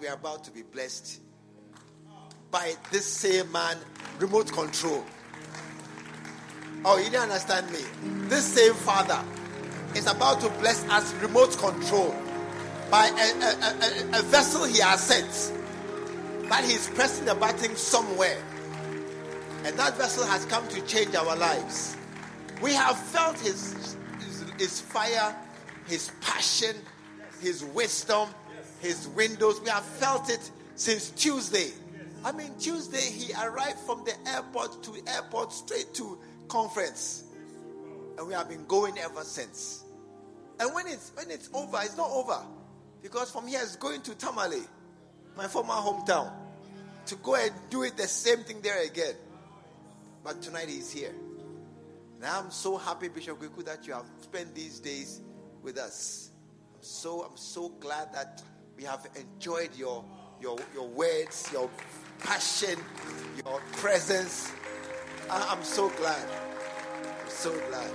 we are about to be blessed by this same man, remote control. Oh, you didn't understand me. This same Father is about to bless us remote control by a vessel he has sent. That he's pressing the button somewhere. And that vessel has come to change our lives. We have felt his fire, his passion, his wisdom, his windows. We have felt it since Tuesday. I mean, Tuesday he arrived from the airport to airport straight to conference. And we have been going ever since. And when it's over, it's not over. Because from here it's going to Tamale, my former hometown, to go and do it the same thing there again. But tonight he's here. And I'm so happy, Bishop Kweku, that you have spent these days with us. I'm so glad that we have enjoyed your words, your passion, your presence. I'm so glad. I'm so glad.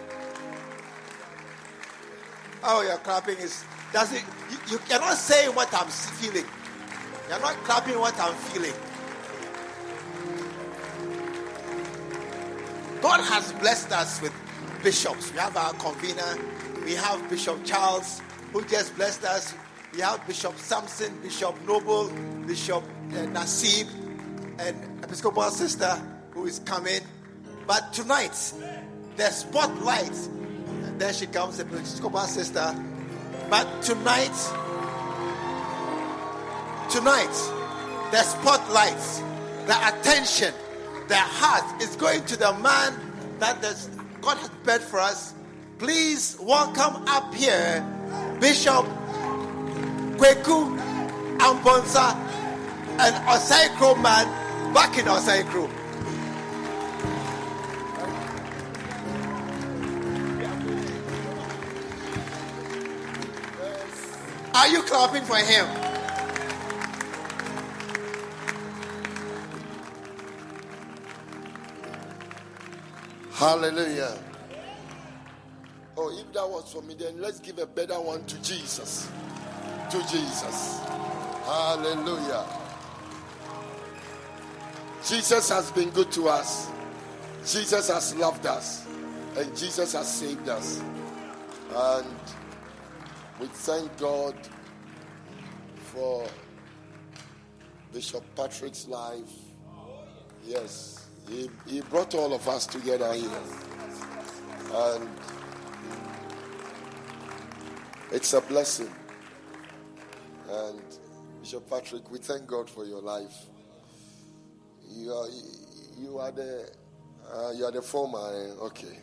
Oh, your clapping you cannot say what I'm feeling. You're not clapping what I'm feeling. God has blessed us with bishops. We have our convener. We have Bishop Charles, who just blessed us. We have Bishop Samson, Bishop Noble, Bishop Nasib, and Episcopal sister who is coming. But tonight, the spotlight, and there she comes, the Episcopal sister. But tonight, the spotlight, the attention, the heart is going to the man that God has prepared for us. Please welcome up here Bishop Kweku Amponsah, an Osai-Kro man back in Osai-Kro. Are you clapping for him? Hallelujah. Oh, if that was for me, then let's give a better one to Jesus. To Jesus. Hallelujah. Jesus has been good to us. Jesus has loved us. And Jesus has saved us. And we thank God for Bishop Patrick's life. Yes. He brought all of us together here. And it's a blessing. And Bishop Patrick, we thank God for your life. You are the former. Okay.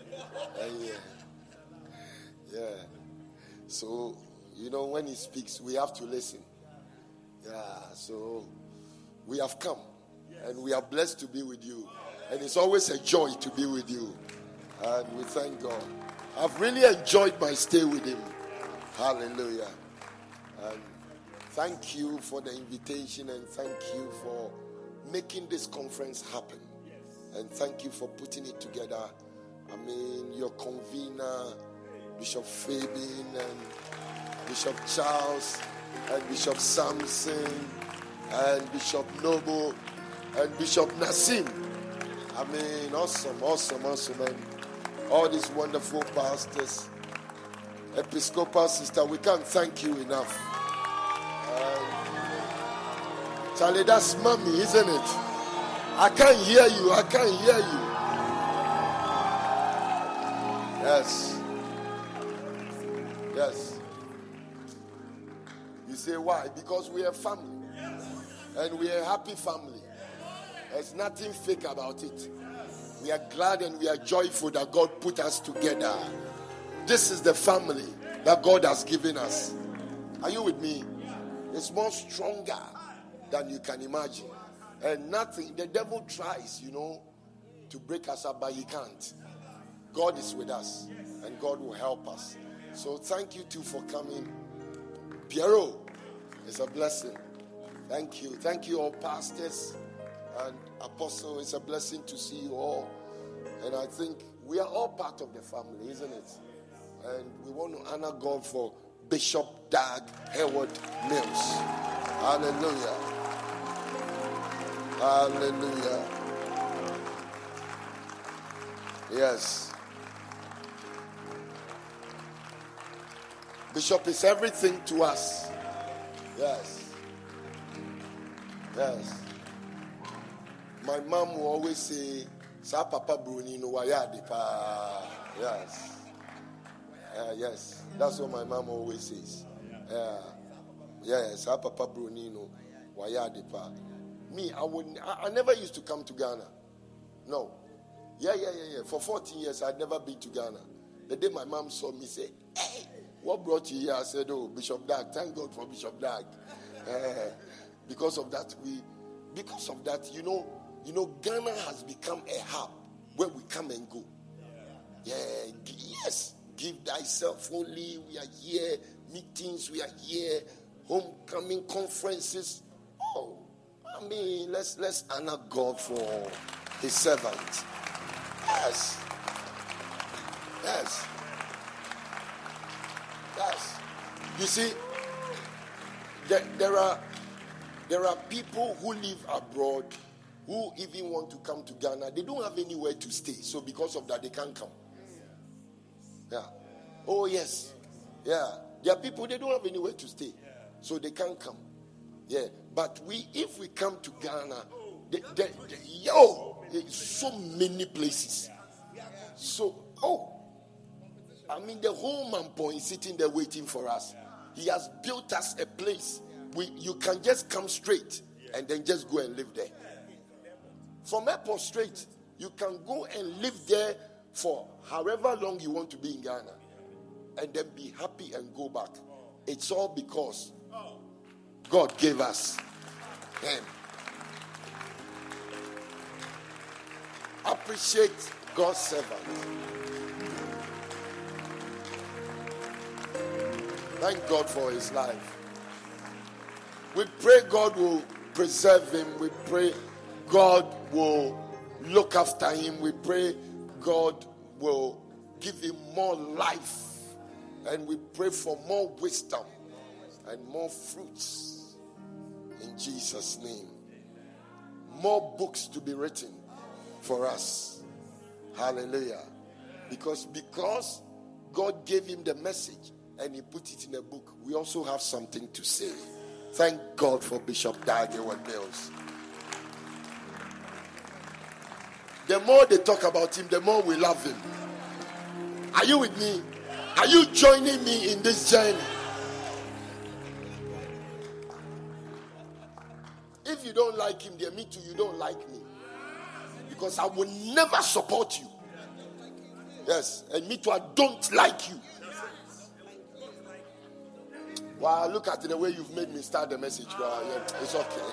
Yeah. So, when he speaks, we have to listen. Yeah. So, we have come. And we are blessed to be with you. And it's always a joy to be with you. And we thank God. I've really enjoyed my stay with him. Hallelujah. And thank you for the invitation. And thank you for making this conference happen. And thank you for putting it together. I mean, your convener, Bishop Fabian, and Bishop Charles, and Bishop Samson, and Bishop Noble, and Bishop Nassim. I mean, awesome. And all these wonderful pastors, Episcopal sister, we can't thank you enough. Charlie, that's mommy, isn't it? I can't hear you. Yes. You say why? Because we are family. And we are a happy family. There's nothing fake about it. We are glad and we are joyful that God put us together. This is the family that God has given us. Are you with me? It's more stronger than you can imagine. And nothing, the devil tries, to break us up, but he can't. God is with us and God will help us. So thank you too for coming. Piero, it's a blessing. Thank you. Thank you all pastors and apostle. It's a blessing to see you all. And I think we are all part of the family, isn't it? And we want to honor God for Bishop Doug Hayward Mills. Hallelujah. Hallelujah. Yes. Bishop is everything to us. Yes. Yes. My mom will always say, Sa Papa Bruni no wayadi pa. Yes. Yes. That's what my mom always says. Yes. Sa Papa Bruni no wayadi pa. Me, I never used to come to Ghana. No. Yeah. For 14 years, I'd never been to Ghana. The day my mom saw me say, hey, what brought you here? I said, oh, Bishop Dag. Thank God for Bishop Dag. Because of that, you know, Ghana has become a hub where we come and go. Yeah, yes. Give thyself only. We are here. Meetings, we are here. Homecoming conferences. Oh, I mean, let's honor God for his servant. Yes. Yes. Yes. You see, there are people who live abroad who even want to come to Ghana. They don't have anywhere to stay. So because of that, they can't come. Yeah. Oh, yes. Yeah. There are people, they don't have anywhere to stay. So they can't come. Yeah. But if we come to Ghana, so many places. So, I mean, the whole Mampo is sitting there waiting for us. He has built us a place. You can just come straight and then just go and live there. From airport straight, you can go and live there for however long you want to be in Ghana. And then be happy and go back. It's all because God gave us him. Appreciate God's servant. Thank God for his life. We pray God will preserve him. We pray God will look after him. We pray God will give him more life. And we pray for more wisdom and more fruits. In Jesus' name. More books to be written for us. Hallelujah. Because God gave him the message and he put it in a book, we also have something to say. Thank God for Bishop Dag Heward-Mills. The more they talk about him, the more we love him. Are you with me? Are you joining me in this journey? If you don't like him, dear, me too, you don't like me. Because I will never support you. Yes, and me too, I don't like you. Wow, look at the way you've made me start the message. Wow, yeah, it's okay.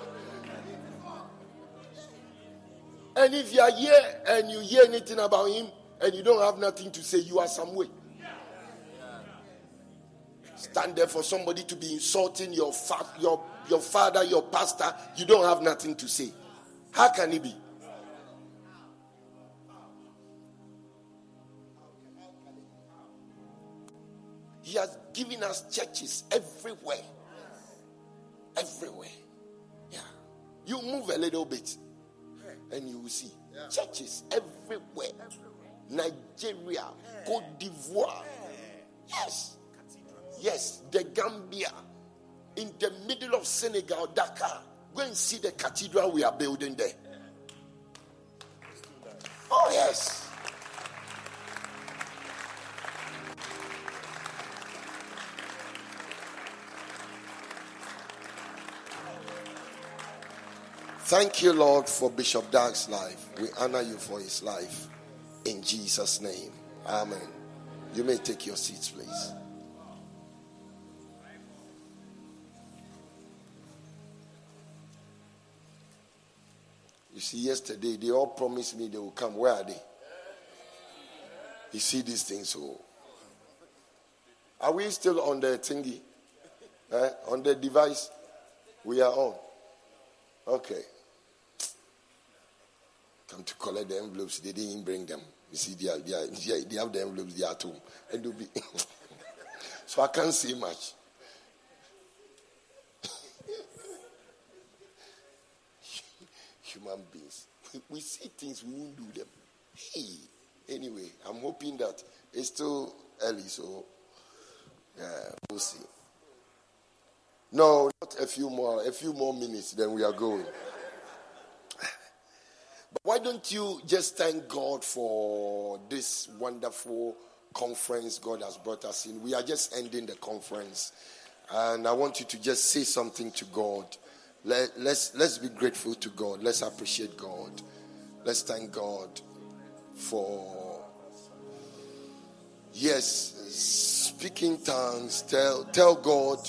And if you are here and you hear anything about him and you don't have nothing to say, you are some way. Stand there for somebody to be insulting your father, your pastor. You don't have nothing to say. How can it be? He has given us churches everywhere. Everywhere. Yeah. You move a little bit and you will see churches everywhere. Nigeria, Cote d'Ivoire. Yes. Yes, the Gambia. In the middle of Senegal, Dakar. Go and see the cathedral we are building there. Oh, yes. Thank you, Lord, for Bishop Dag's life. We honor you for his life. In Jesus' name. Amen. You may take your seats, please. You see, yesterday, they all promised me they will come. Where are they? You see these things. So, are we still on the thingy? On the device? We are on. Okay. Come to collect the envelopes. They didn't bring them. You see, they have the envelopes. They are at home. And so I can't see much. human beings. We see things, we won't do them. Hey, anyway, I'm hoping that it's still early, so we'll see. No, not a few more minutes, then we are going. But why don't you just thank God for this wonderful conference God has brought us in? We are just ending the conference, and I want you to just say something to God. Let's be grateful to God. Let's appreciate God. Let's thank God for, speaking tongues. Tell God,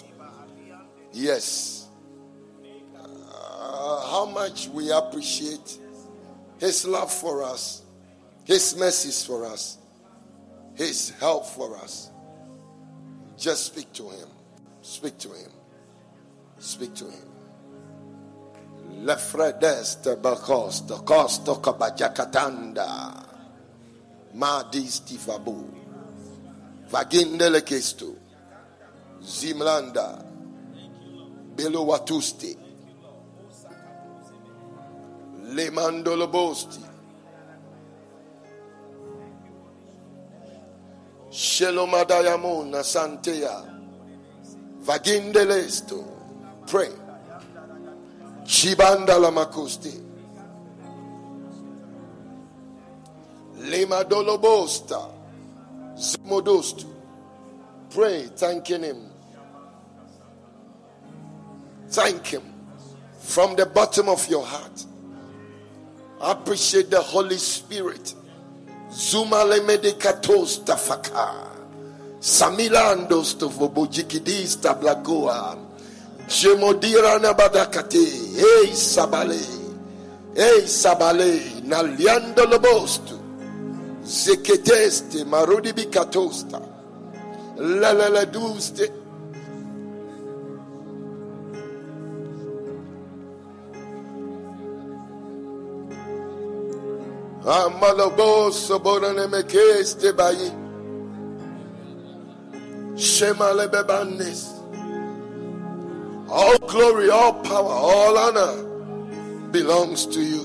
how much we appreciate His love for us, His mercies for us, His help for us. Just speak to Him. Speak to Him. Speak to Him. Lefredeste bakosto kosto kabajakatanda madis tifabu vagindele kesto zimlanda belowatusti lemandolobosti shelomadayamona santea vagindelesto. Pray. Chibanda la makusti. Lema dolobosta. Zimodostu. Pray, thanking Him. Thank Him from the bottom of your heart. Appreciate the Holy Spirit. Zumale medikatos tafaka. Samilandos to vobojikidis tablagoa. Jemodira na badakate, hey sabale, naliando lobostu, zeketeste, marudi bikatosta, la duste, amaloboso borane mekeste bayi, shemale bebanes. All glory, all power, all honor belongs to you.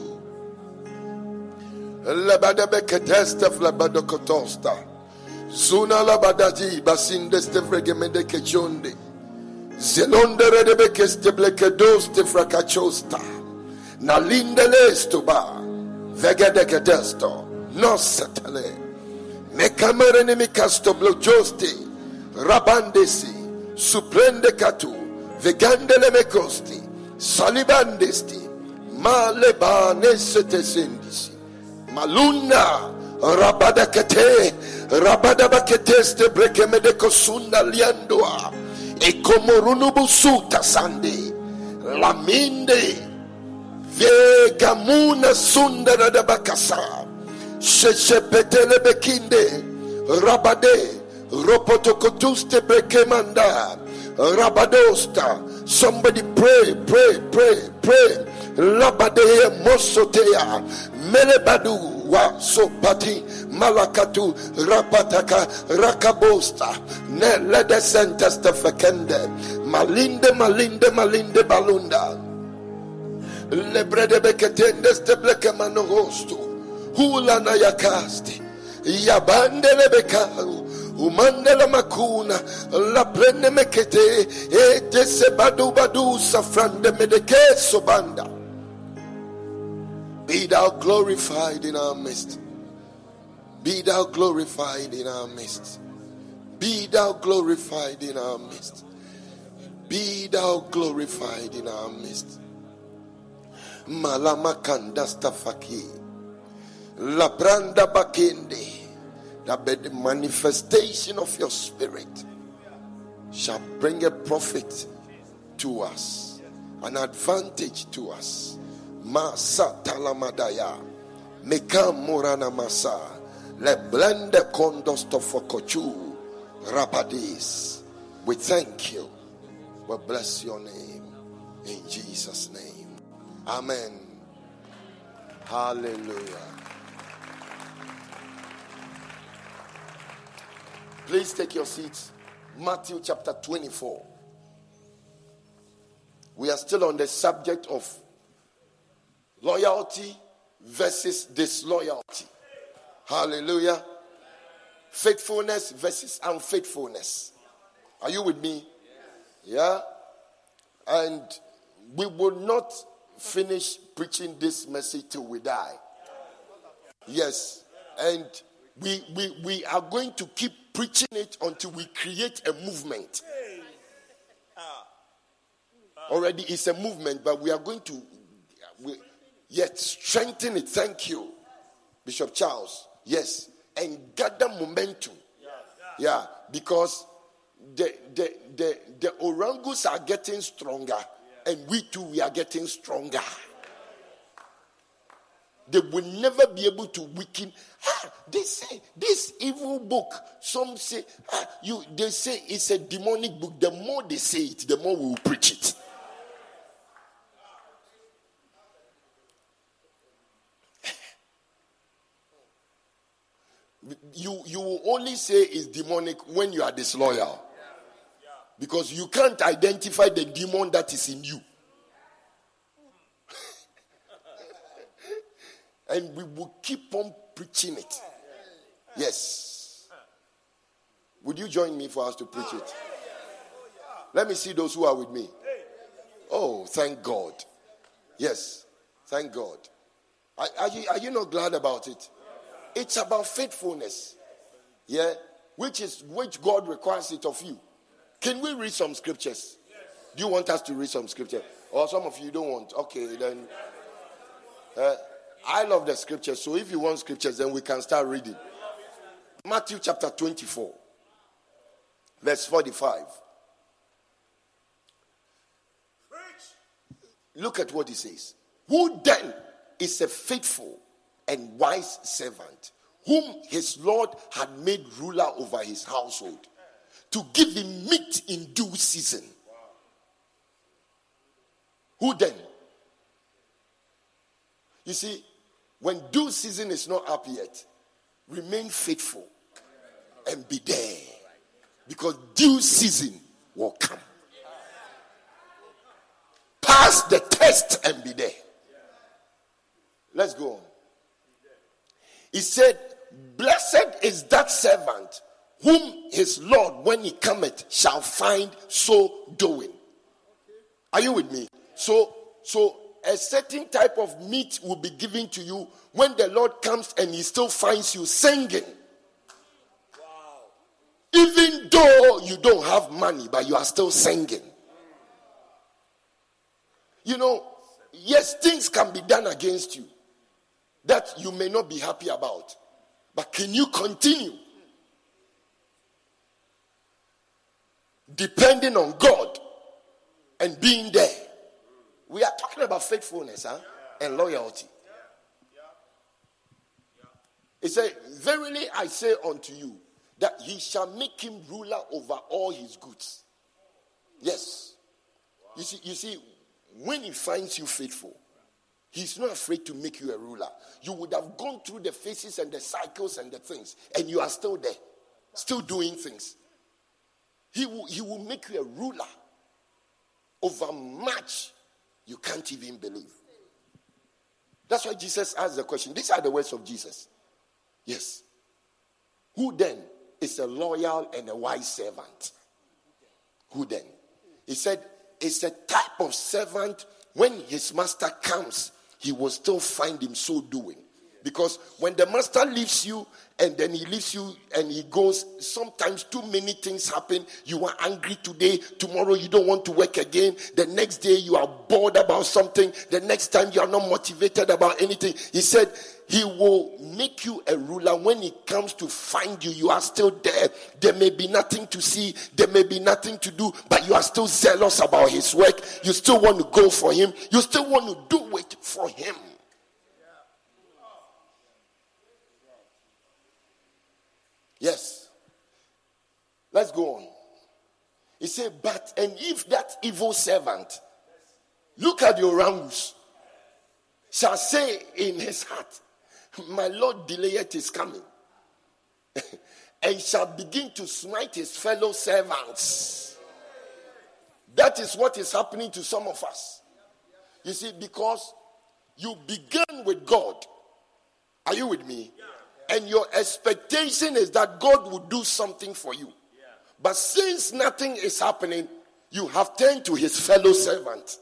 Lebadebeketestef lebadokotosta. Zuna labadaji basindeste fregemede kechonde. Zelonde redebekeste blekedoste frakachosta. Nalinde lestoba. Vegedekedesto. No setele. Mekamere mikasto blojoste. Rabandesi. Suprende katu. Vegandele mekosti, salibandesti, malebane setesendisi, maluna, rabadakete, rabadabaketeste brekemedeko sunda liandoa, ekomorunubusuta sande, laminde, vegamuna sunda radabakasa, sheshepetele bekinde, rabade, ropotokotuste brekemanda, Rabadosta. Somebody pray. Labadea mosotea. Melebadu wa sopati. Malakatu rapataka rakabosta. Ne lede sentesta fekende. Malinde balunda. Lebrede beketendes te blekemanogostu. Hula na yakasti. Yabande lebekaru. Umandela makuna la prene mekete ete se badu safrande medeke sobanda. Be thou glorified in our midst. Be thou glorified in our midst. Be thou glorified in our midst. Be thou glorified in our midst. Malamakanda stafaki la branda bakende. That the manifestation of your spirit shall bring a profit to us, an advantage to us. Masa talamadaya, mekam morana masa, le blende kondosto fokochu, rabadis. We thank you. We bless your name in Jesus' name. Amen. Hallelujah. Please take your seats. Matthew chapter 24. We are still on the subject of Loyalty versus disloyalty. Hallelujah. Faithfulness versus unfaithfulness. Are you with me? Yeah? And we will not finish preaching this message till we die. Yes. And we are going to keep preaching it until we create a movement. Already it's a movement, but we are going to yet strengthen it. Thank you, Bishop Charles. Yes. And gather momentum. Yeah, because the orangus are getting stronger, and we too, we are getting stronger. They will never be able to weaken. They say this evil book. Some say they say it's a demonic book. The more they say it, the more we will preach it. You will only say it's demonic when you are disloyal. Because you can't identify the demon that is in you. And we will keep on preaching it. Yes. Would you join me for us to preach it? Let me see those who are with me. Oh, thank God. Yes. Thank God. Are you not glad about it? It's about faithfulness. Yeah. Which God requires it of you. Can we read some scriptures? Do you want us to read some scripture? Or some of you don't want? Okay, then. I love the scriptures. So if you want scriptures, then we can start reading. Matthew chapter 24. Verse 45. Look at what he says. Who then is a faithful and wise servant, whom his Lord had made ruler over his household, to give him meat in due season? Who then? You see, when due season is not up yet, remain faithful and be there, because due season will come. Pass the test and be there. Let's go on. He said, blessed is that servant whom his Lord, when he cometh, shall find so doing. Are you with me? So a certain type of meat will be given to you when the Lord comes and he still finds you singing. Wow. Even though you don't have money, but you are still singing. You know, yes, things can be done against you that you may not be happy about. But can you continue? Depending on God and being there. We are talking about faithfulness and loyalty. It said, verily I say unto you, that he shall make him ruler over all his goods. Yes. You see, when he finds you faithful, he's not afraid to make you a ruler. You would have gone through the phases and the cycles and the things, and you are still there, still doing things. He will make you a ruler over much you can't even believe. That's why Jesus asked the question. These are the words of Jesus. Yes. Who then is a loyal and a wise servant? Who then? He said, it's a type of servant when his master comes, he will still find him so doing. Because when the master leaves you and then he leaves you and he goes, sometimes too many things happen. You are angry today. Tomorrow you don't want to work again. The next day you are bored about something. The next time you are not motivated about anything. He said he will make you a ruler. When he comes to find you, you are still there. There may be nothing to see. There may be nothing to do. But you are still zealous about his work. You still want to go for him. You still want to do it for him. Yes. Let's go on. He said, but, and if that evil servant, look at your ranks, shall say in his heart, my Lord delayeth his coming, and shall begin to smite his fellow servants. That is what is happening to some of us. You see, because You began with God. Are you with me? Yeah. And your expectation is that God will do something for you. Yeah. But since nothing is happening, you have turned to his fellow servant.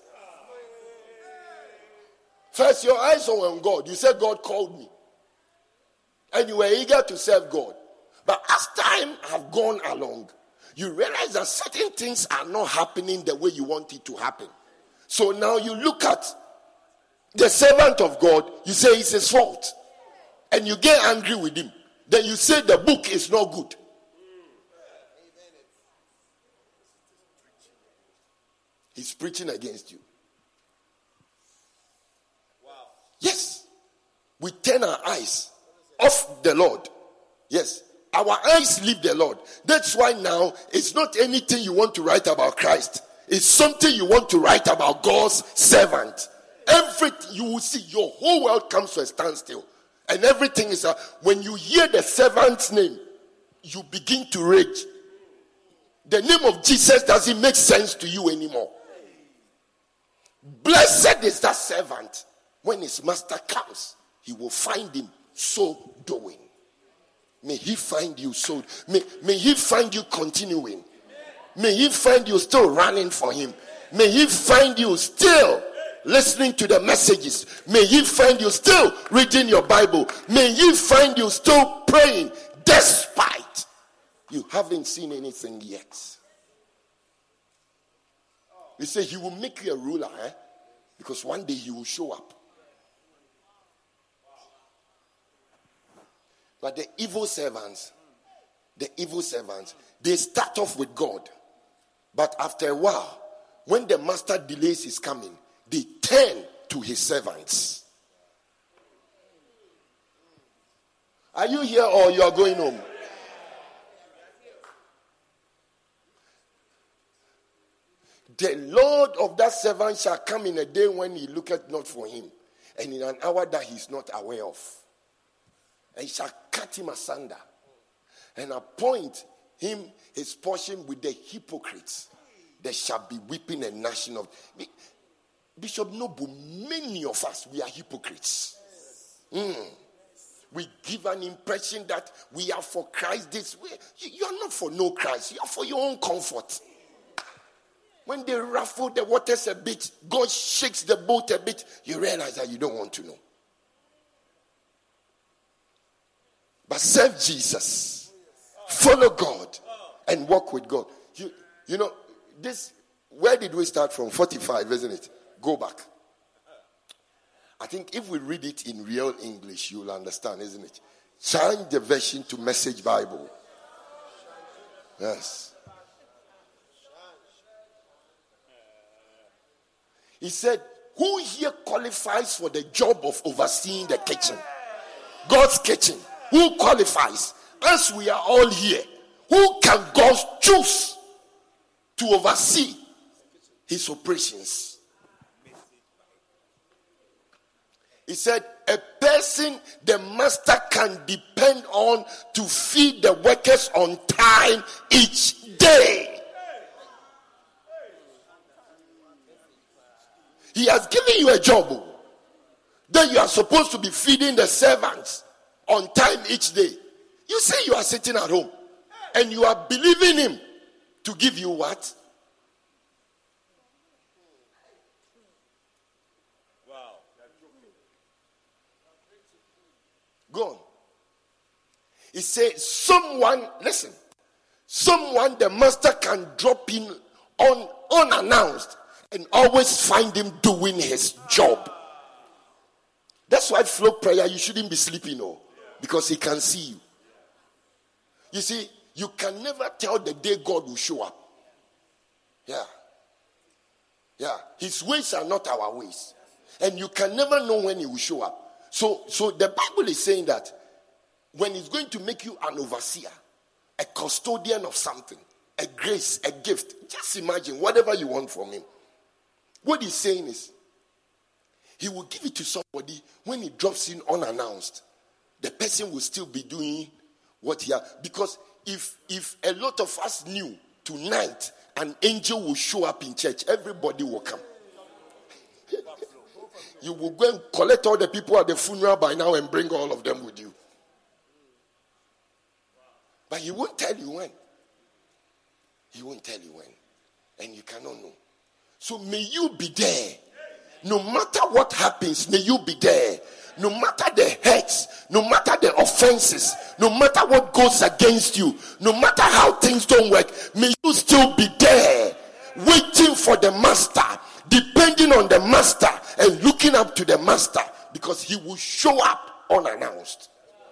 First, your eyes are on God. You said, God called me. And you were eager to serve God. But as time have gone along, you realize that certain things are not happening the way you want it to happen. So now you look at the servant of God, you say it's his fault. And you get angry with him. Then you say the book is not good. He's preaching against you. Wow. Yes. We turn our eyes off the Lord. Yes. Our eyes leave the Lord. That's why now it's not anything you want to write about Christ. It's something you want to write about God's servant. Everything you will see, your whole world comes to a standstill. And everything is, when you hear the servant's name, you begin to rage. The name of Jesus doesn't make sense to you anymore. Blessed is that servant. When his master comes, he will find him so doing. May he find you so. May he find you continuing. May he find you still running for him. May he find you still listening to the messages. May he find you still reading your Bible. May he find you still praying despite you haven't seen anything yet. He said he will make you a ruler, because one day he will show up. But the evil servants, they start off with God. But after a while, when the master delays his coming, they turn to his servants. Are you here or you are going home? The Lord of that servant shall come in a day when he looketh not for him, and in an hour that he is not aware of. And shall cut him asunder, and appoint him his portion with the hypocrites. There shall be weeping and gnashing of. Bishop Noble, many of us, we are hypocrites. We give an impression that we are for Christ this way. You are not for no Christ. You are for your own comfort. When they ruffle the waters a bit, God shakes the boat a bit, you realize that you don't want to know. But serve Jesus, follow God, and walk with God. You know, this, where did we start from? 45, isn't it? Go back. I think if we read it in real English, you'll understand, isn't it? Change the version to Message Bible. Yes. He said, who here qualifies for the job of overseeing the kitchen? God's kitchen. Who qualifies? As we are all here, who can God choose to oversee his operations? He said, a person the master can depend on to feed the workers on time each day. He has given you a job. Then you are supposed to be feeding the servants on time each day. You say you are sitting at home and you are believing him to give you what? Wow. Go on. He says someone the master can drop in on unannounced and always find him doing his job. That's why flow prayer, you shouldn't be sleeping, because he can see you. You see, you can never tell the day God will show up. Yeah. His ways are not our ways. And you can never know when he will show up. So the Bible is saying that when he's going to make you an overseer, a custodian of something, a grace, a gift, just imagine whatever you want from him. What he's saying is, he will give it to somebody when he drops in unannounced. The person will still be doing what he has. Because if a lot of us knew tonight an angel will show up in church, everybody will come. You will go and collect all the people at the funeral by now and bring all of them with you. But he won't tell you when. He won't tell you when. And you cannot know. So may you be there. No matter what happens, may you be there. No matter the hurts, no matter the offenses, no matter what goes against you, no matter how things don't work, may you still be there, waiting for the master, depending on the master and looking up to the master, because he will show up unannounced.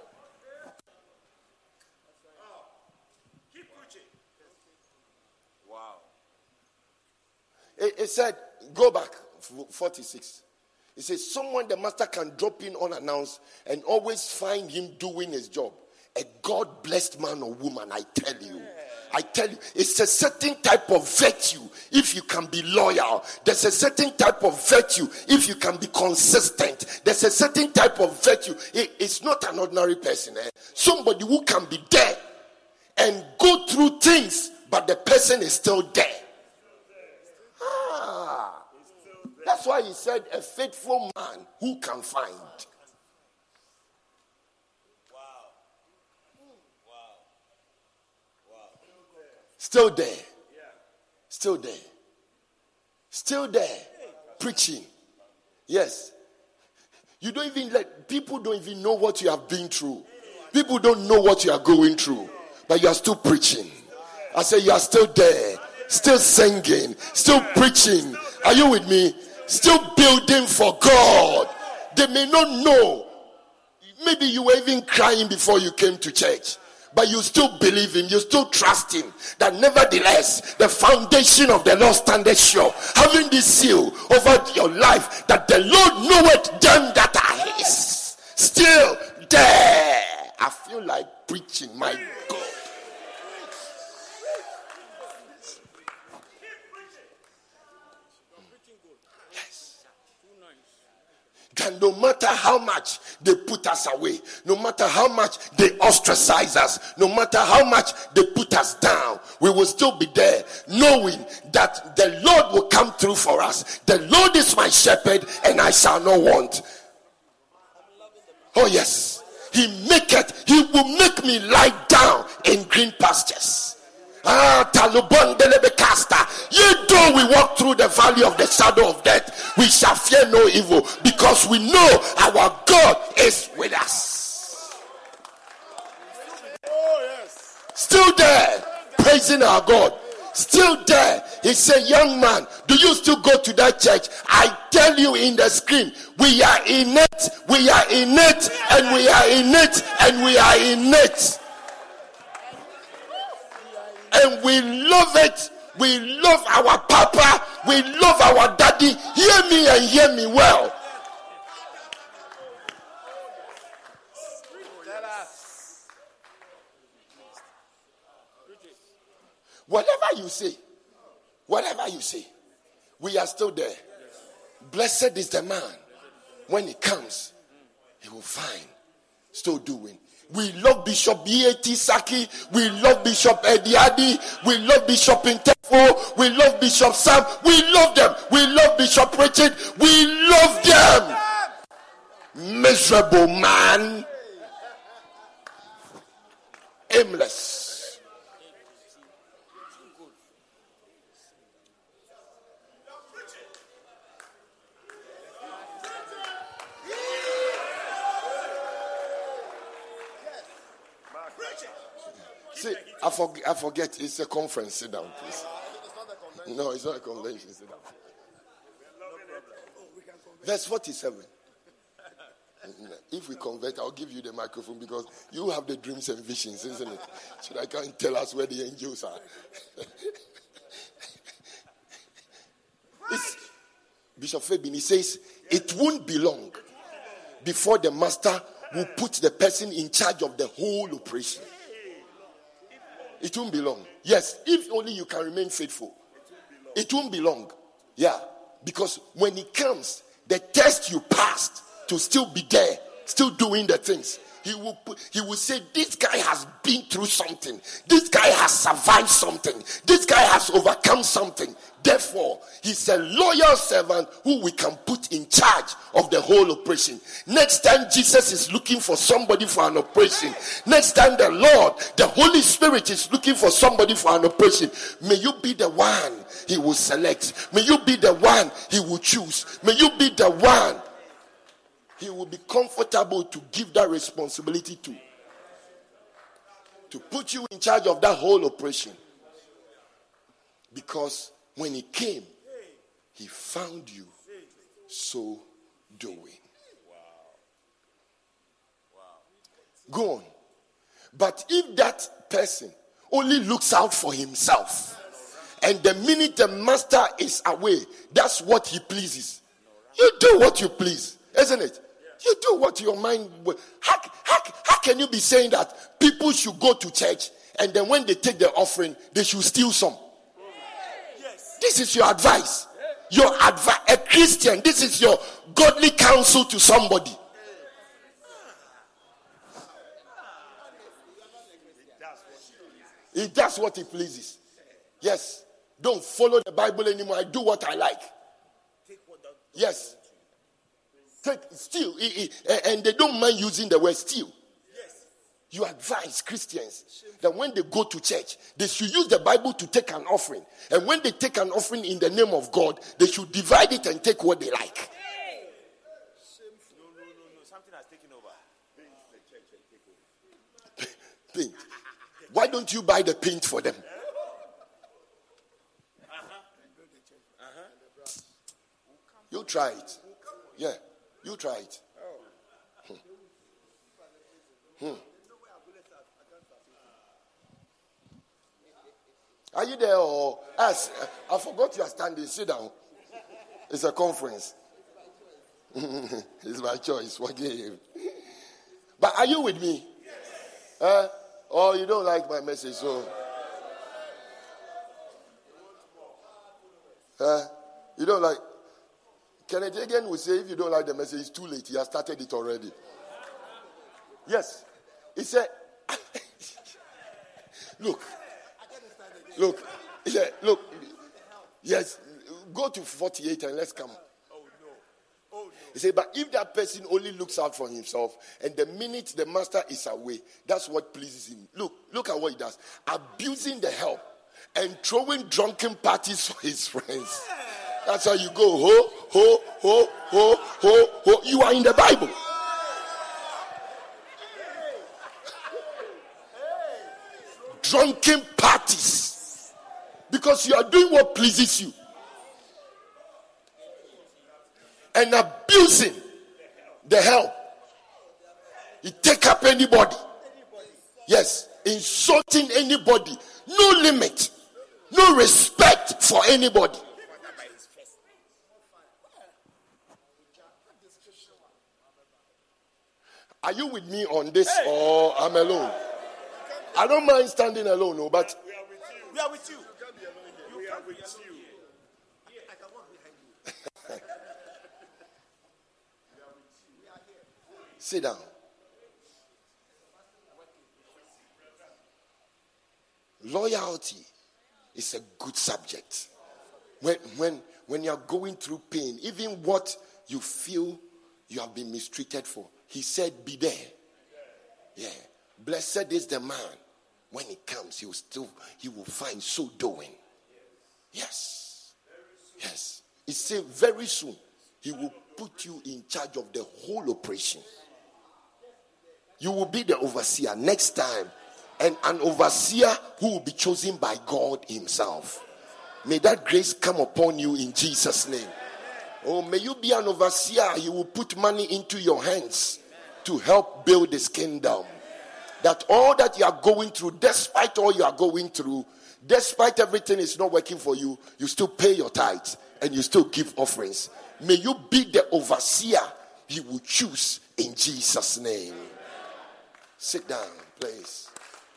Wow. It said, go back, 46. It says, someone the master can drop in unannounced and always find him doing his job. A God-blessed man or woman, I tell you. I tell you, it's a certain type of virtue if you can be loyal. There's a certain type of virtue if you can be consistent. There's a certain type of virtue. It's not an ordinary person. Somebody who can be there and go through things, but the person is still there. That's why he said, a faithful man who can find. Still there. Still there. Still there. Preaching. Yes. You don't even people don't even know what you have been through. People don't know what you are going through. But you are still preaching. I say you are still there. Still singing. Still preaching. Are you with me? Still building for God. They may not know. Maybe you were even crying before you came to church. But you still believe him. You still trust him. That nevertheless, the foundation of the Lord standeth sure. Having this seal over your life, that the Lord knoweth them that are his. Still there. I feel like preaching, my God. And no matter how much they put us away, no matter how much they ostracize us, no matter how much they put us down, we will still be there, knowing that the Lord will come through for us. The Lord is my shepherd, and I shall not want. Oh yes, he will make me lie down in green pastures. Talubon delebekasta. Yea, though we walk through the valley of the shadow of death, we shall fear no evil, because we know our God is with us. Still there, praising our God. Still there. He said, young man, do you still go to that church? I tell you in the screen, we are in it, we are in it, and we are in it, and we are in it. And we love it. We love our papa. We love our daddy. Hear me and hear me well. Whatever you say, we are still there. Blessed is the man. When he comes, he will find still doing. We love Bishop B.A.T. Saki. We love Bishop Ediadi. We love Bishop Intefo. We love Bishop Sam. We love them. We love Bishop Richard. We love them. Miserable man. Aimless. See, I forget. It's a conference. Sit down, please. No, it's not a convention. Sit down. Verse 47. If we convert, I'll give you the microphone, because you have the dreams and visions, isn't it? So I can't tell us where the angels are. Bishop Fabin, he says, it won't be long before the master will put the person in charge of the whole operation. It won't be long. Yes, if only you can remain faithful. It won't be long. Yeah, because when it comes, the test you passed to still be there, still doing the things, he will say, this guy has been through something. This guy has survived something. This guy has overcome something. Therefore, he's a loyal servant who we can put in charge of the whole operation. Next time Jesus is looking for somebody for an operation, next time the Lord, the Holy Spirit is looking for somebody for an operation, may you be the one he will select. May you be the one he will choose. May you be the one he will be comfortable to give that responsibility to put you in charge of that whole operation. Because when he came, he found you so doing. Go on. But if that person only looks out for himself, and the minute the master is away, that's what he pleases. You do what you please, isn't it? You do what your mind. How can you be saying that people should go to church and then when they take the offering, they should steal some? This is your advice. Your advice, a Christian. This is your godly counsel to somebody. He does what he pleases. Yes. Don't follow the Bible anymore. I do what I like. Yes. Steal. And they don't mind using the word steal. You advise Christians that when they go to church, they should use the Bible to take an offering. And when they take an offering in the name of God, they should divide it and take what they like. No. Something has taken over. Paint. Why don't you buy the paint for them? You try it. Yeah, you try it. Are you there or us? I forgot you are standing. Sit down. It's a conference. It's my choice. What game? But are you with me? Or you don't like my message? So, you don't like. Kenneth Hagin will say, if you don't like the message, it's too late. He has started it already. Yes. He said, look. He said, look. Yes. Go to 48 and let's come. Oh, no. He said, but if that person only looks out for himself, and the minute the master is away, that's what pleases him. Look at what he does. Abusing the help and throwing drunken parties for his friends. That's how you go. Ho, ho, ho, ho, ho, ho. You are in the Bible. Drunken parties. Because you are doing what pleases you. And abusing the help. You take up anybody. Yes. Insulting anybody. No limit. No respect for anybody. Are you with me on this or I'm alone? I don't mind standing alone, no, but we are with you. We are with you. Sit down. Loyalty is a good subject. When you are going through pain, even what you feel you have been mistreated for, he said, be there. Yeah. Blessed is the man. When he comes, he will find so doing. Yes. Yes. He said very soon, he will put you in charge of the whole operation. You will be the overseer next time. And an overseer who will be chosen by God himself. May that grace come upon you in Jesus' name. Oh, may you be an overseer. He will put money into your hands to help build his kingdom. That all that you are going through, despite all you are going through, despite everything is not working for you, you still pay your tithes and you still give offerings. May you be the overseer he will choose in Jesus' name. Sit down, please.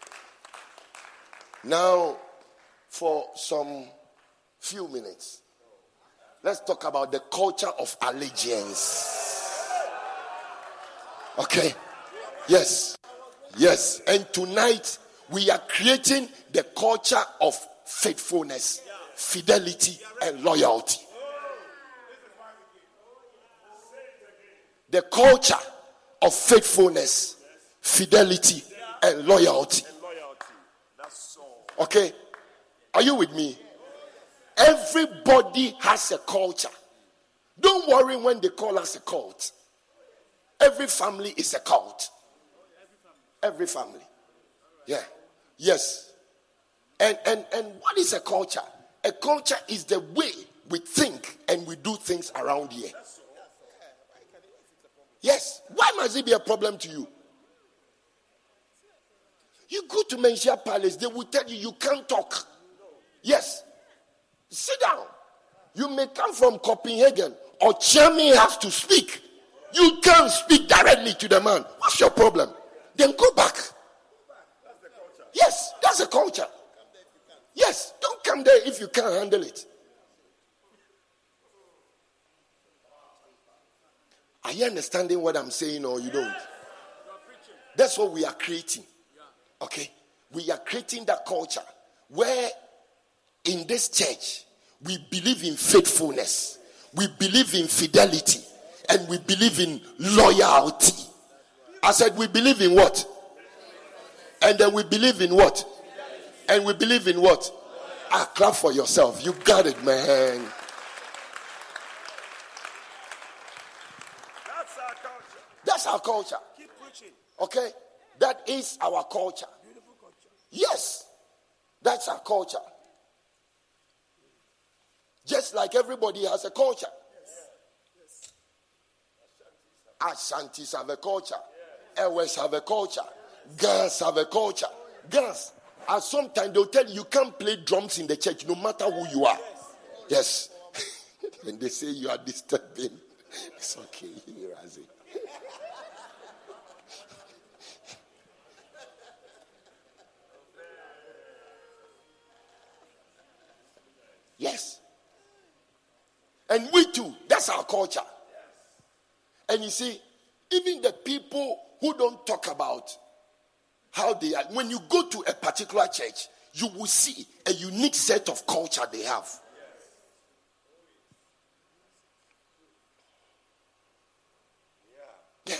Now, for some few minutes, let's talk about the culture of allegiance. Okay? Yes. Yes. And tonight we are creating the culture of faithfulness, fidelity, and loyalty. The culture of faithfulness, fidelity, and loyalty. Okay? Are you with me? Everybody has a culture. Don't worry when they call us a cult. Every family is a cult. Every family. Yeah. Yes. And what is a culture? A culture is the way we think and we do things around here. Yes. Why must it be a problem to you? You go to Menchia Palace, they will tell you can't talk. Yes. Sit down. You may come from Copenhagen or Chairman has to speak. You can't speak directly to the man. What's your problem? Then go back. Yes, that's a culture. Yes, don't come there if you can't handle it. Are you understanding what I'm saying or you don't? That's what we are creating. Okay? We are creating that culture where in this church we believe in faithfulness, we believe in fidelity, and we believe in loyalty. I said we believe in what? And then we believe in what? And we believe in what? Clap for yourself. You got it, man. That's our culture. That's our culture. Keep preaching. Okay? That is our culture. Beautiful culture. Yes. That's our culture. Just like everybody has a culture. Ashantis have a culture. Ewes have a culture. Gans have a culture. Gans. And sometimes they'll tell you can't play drums in the church no matter who you are. Yes. When they say you are disturbing, it's okay. Razi. Yes. And we too, that's our culture. And you see, even the people who don't talk about how they are, when you go to a particular church, you will see a unique set of culture they have. Yeah.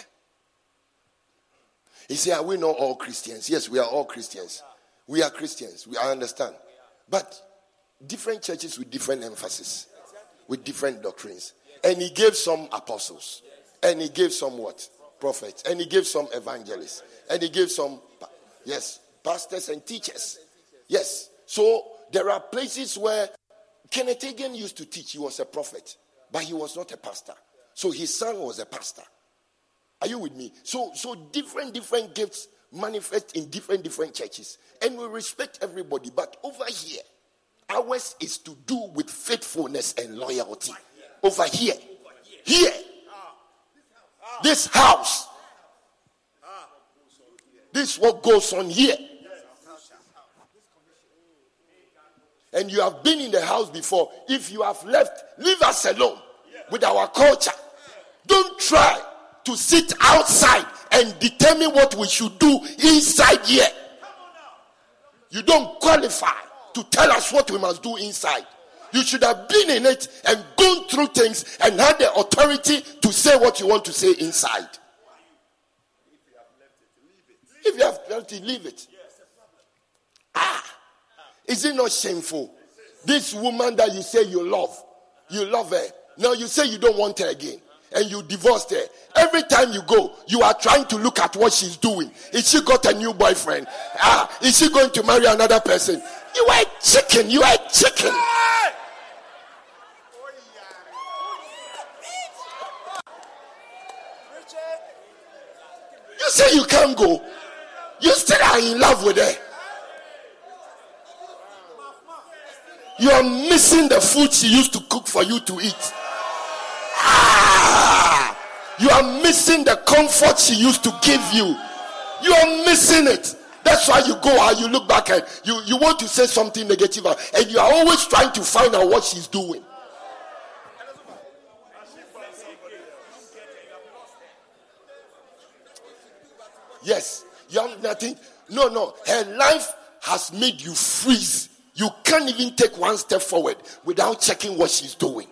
You see, are we not all Christians? Yes, we are all Christians. We are Christians. I understand. But different churches with different emphasis, with different doctrines. And he gave some apostles. And he gave some what? Prophets. And he gave some evangelists. And he gave some, yes, pastors and teachers. Yes. So there are places where Kenneth Hagin used to teach. He was a prophet. But he was not a pastor. So his son was a pastor. Are you with me? So different gifts manifest in different churches. And we respect everybody. But over here, ours is to do with faithfulness and loyalty. Over here. Here. This house. This is what goes on here. And you have been in the house before. If you have left, leave us alone with our culture. Don't try to sit outside and determine what we should do inside here. You don't qualify to tell us what we must do inside. You should have been in it and gone through things and had the authority to say what you want to say inside. If you have left it, leave it. Is it not shameful? This woman that you say you love her. Now you say you don't want her again. And you divorced her. Every time you go, you are trying to look at what she's doing. Is she got a new boyfriend? Is she going to marry another person? You are a chicken. You are a chicken. You say you can't go. You still are in love with her. You are missing the food she used to cook for you to eat. You are missing the comfort she used to give you. You are missing it. That's why you go and you look back and you want to say something negative and you are always trying to find out what she's doing. Yes. You have nothing. No. Her life has made you freeze. You can't even take one step forward without checking what she's doing.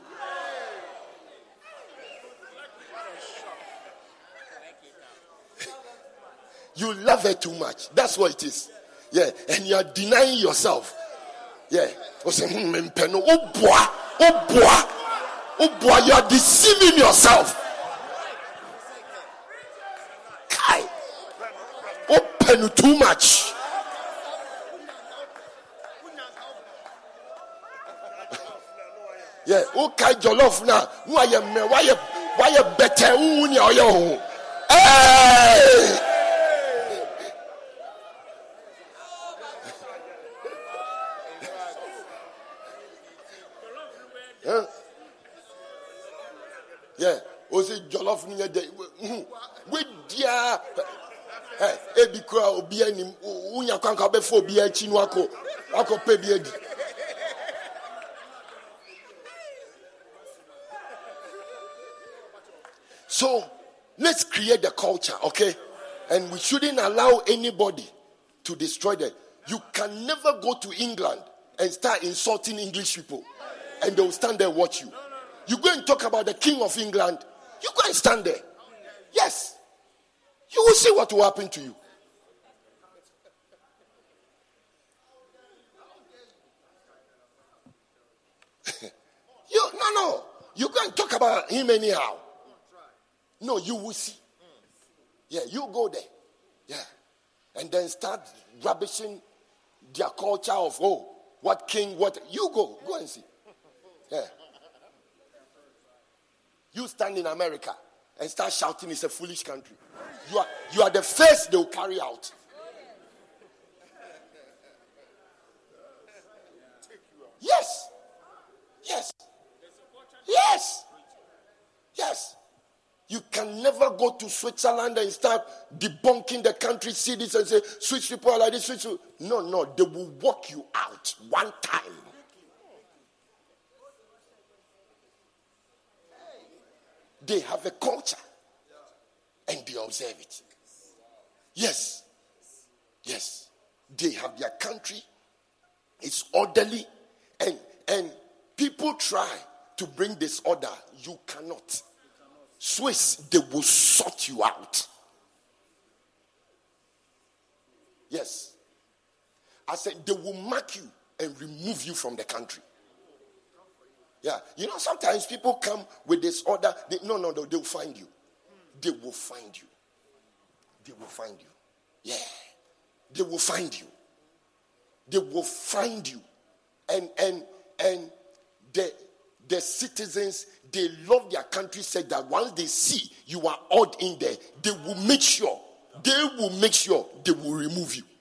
You love her too much. That's what it is. Yeah. And you are denying yourself. Yeah. You are deceiving yourself. Kai. Open too much. Yeah, okay, jollof now. Why you better? Hey! Huh? Yeah, also jollof niya de. We dia. Hey, ebikura obi anim. Unya kwanka befo obi achi no ako pe bi adi. So, let's create the culture, okay? And we shouldn't allow anybody to destroy them. You can never go to England and start insulting English people. And they will stand there and watch you. You go and talk about the King of England. You go and stand there. Yes. You will see what will happen to you. No. You go and talk about him anyhow. No, you will see. Yeah, you go there. Yeah. And then start rubbishing their culture of, what king, what. You go and see. Yeah. You stand in America and start shouting it's a foolish country. You are the first they will carry out. Yes. You can never go to Switzerland and start debunking the country cities and say, Swiss people are like this, Swiss people. No, they will walk you out one time. They have a culture and they observe it. Yes. They have their country. It's orderly. And people try to bring disorder. You cannot. Swiss, they will sort you out. Yes. I said they will mark you and remove you from the country. Yeah. You know, sometimes people come with disorder. No, they will find you. They will find you. Yeah. They will find you. And the citizens, they love their country, said that once they see you are odd in there, they will make sure they will remove you.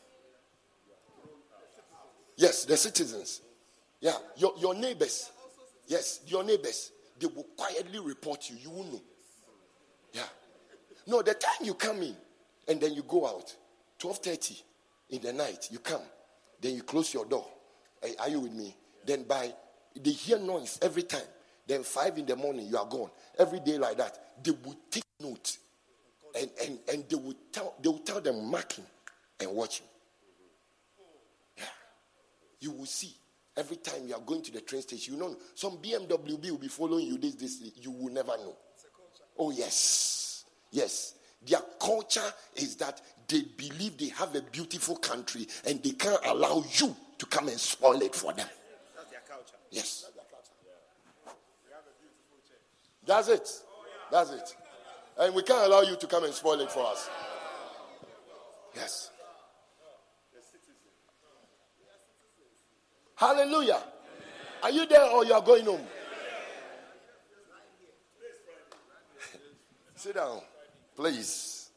Yes, the citizens. Yeah, your neighbors. Yes, your neighbors. They will quietly report you. You will know. Yeah. No, the time you come in and then you go out, 12:30 in the night, you come. Then you close your door. Are you with me? Then they hear noise every time. Then 5 in the morning, you are gone. Every day like that. They will take note. And they will tell them marking and watching. Yeah. You will see. Every time you are going to the train station, you know, some BMW will be following you this, you will never know. Oh, yes. Their culture is that they believe they have a beautiful country and they can't allow you to come and spoil it for them. That's their culture. Yes. That's their culture. We have a beautiful church. That's it. And we can't allow you to come and spoil it for us. Yes. Hallelujah. Are you there or you are going home? Sit down, please.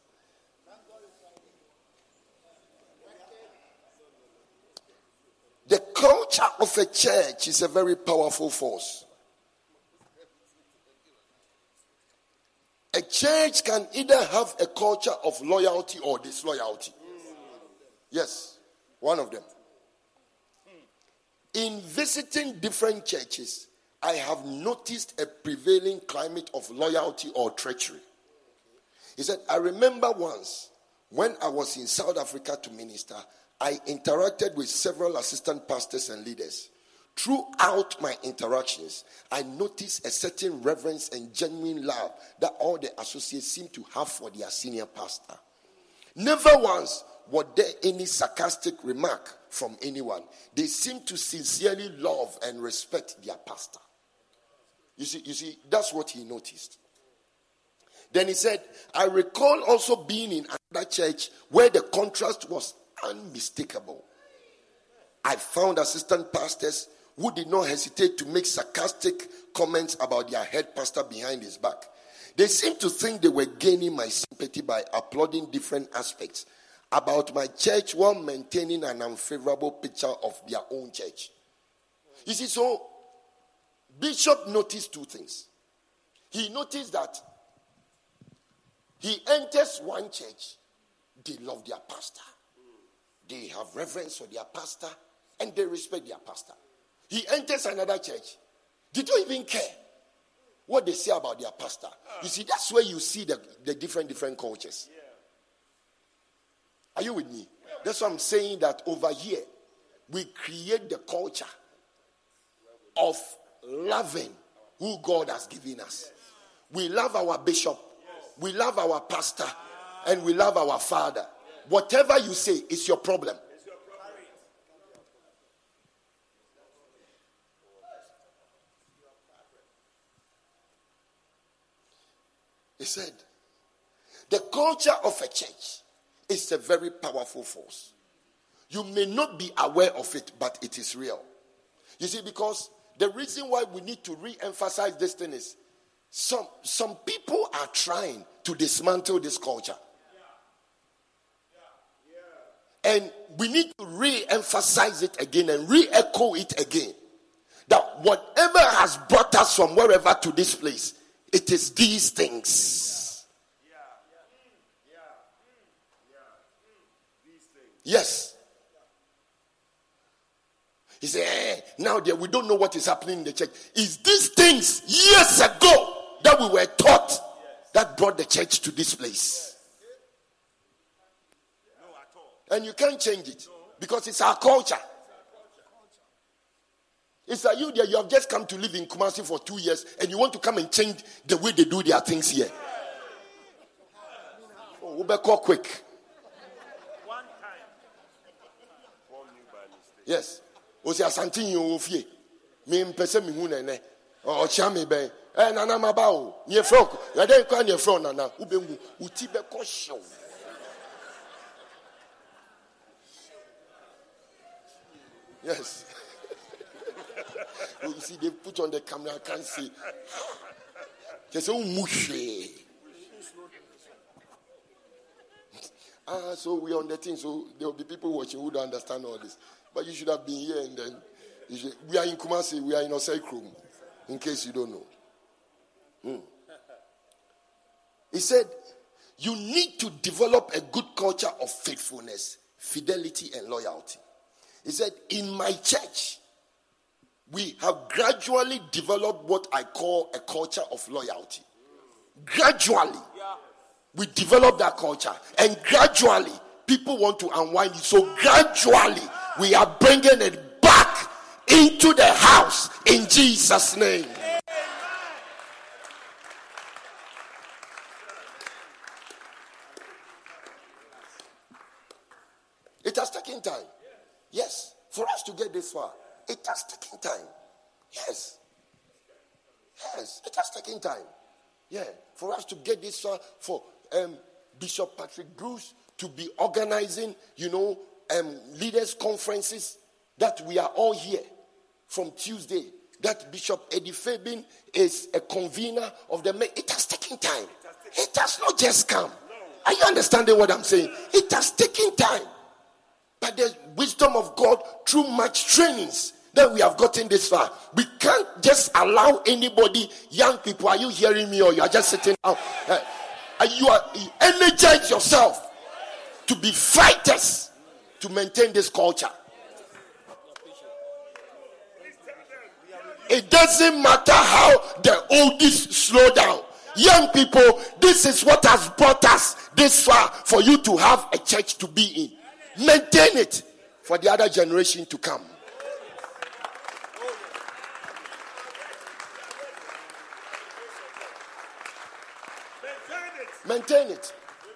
The culture of a church is a very powerful force. A church can either have a culture of loyalty or disloyalty. Yes, one of them. In visiting different churches, I have noticed a prevailing climate of loyalty or treachery. He said, I remember once when I was in South Africa to minister, I interacted with several assistant pastors and leaders. Throughout my interactions, I noticed a certain reverence and genuine love that all the associates seem to have for their senior pastor. Never once was there any sarcastic remark from anyone. They seem to sincerely love and respect their pastor. You see, that's what he noticed. Then he said, I recall also being in another church where the contrast was unmistakable. I found assistant pastors who did not hesitate to make sarcastic comments about their head pastor behind his back. They seemed to think they were gaining my sympathy by applauding different aspects about my church while maintaining an unfavorable picture of their own church. You see, so Bishop noticed two things. He noticed that he enters one church, they love their pastor. They have reverence for their pastor and they respect their pastor. He enters another church, they don't even care what they say about their pastor. You see, that's where you see the different cultures. Are you with me? That's why I'm saying that over here, we create the culture of loving who God has given us. We love our bishop, we love our pastor, and we love our father. Whatever you say is your problem. He said, the culture of a church is a very powerful force. You may not be aware of it, but it is real. You see, because the reason why we need to re-emphasize this thing is some people are trying to dismantle this culture. And we need to re-emphasize it again and re-echo it again. That whatever has brought us from wherever to this place, it is these things. Yes. He said, now that we don't know what is happening in the church. Is these things years ago that we were taught that brought the church to this place? And you can't change it because it's our culture. It's like you there, you have just come to live in Kumasi for 2 years and you want to come and change the way they do their things here. Oh, we'll be called quick. One time. Yes. Osi asanti yo ofie. Me mpese me hu nene. O chia me ben. Nana maba o. Nye frok. Ya dey kwa nye frok nana. Ubengu uti be ko show. Yes. You see, they put on the camera, I can't see. They say, mushy. So we're on the thing, so there will be people watching who don't understand all this. But you should have been here and then. We are in Kumasi, we are in Osei-Krom, in case you don't know. He said, you need to develop a good culture of faithfulness, fidelity, and loyalty. He said, in my church, we have gradually developed what I call a culture of loyalty. Gradually, we develop that culture. And gradually, people want to unwind it. So gradually, we are bringing it back into the house in Jesus' name. It has taken time. Yes. For us to get this far, it has taken time. Yes. Yes, it has taken time. Yeah. For us to get this far, for Bishop Patrick Bruce to be organizing, leaders conferences, that we are all here from Tuesday. That Bishop Eddie Fabin is a convener of the... It has taken time. It has not just come. Are you understanding what I'm saying? It has taken time. But the wisdom of God through much trainings that we have gotten this far. We can't just allow anybody, young people, are you hearing me or you are just sitting out? You energize yourself to be fighters to maintain this culture. It doesn't matter how the oldies slow down. Young people, this is what has brought us this far for you to have a church to be in. Maintain it for the other generation to come. Maintain it.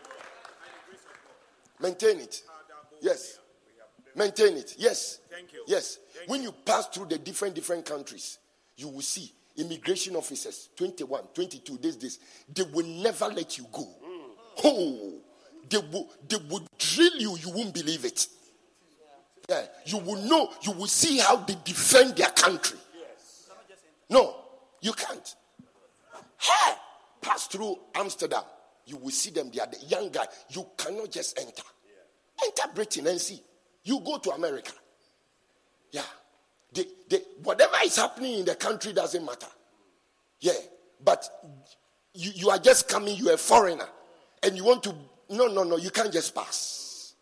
Maintain it. Yes. Maintain it. Yes. Yes. When you pass through the different countries, you will see immigration officers, 21, 22, this. They will never let you go. Oh, they will drill you. You won't believe it. Yeah. You will know. You will see how they defend their country. No, you can't. Hey, pass through Amsterdam. You will see them. They are the young guy. You cannot just enter. Enter Britain and see. You go to America. Yeah. Whatever is happening in the country doesn't matter. Yeah. But you are just coming. You are a foreigner. And you want to... No. You can't just pass.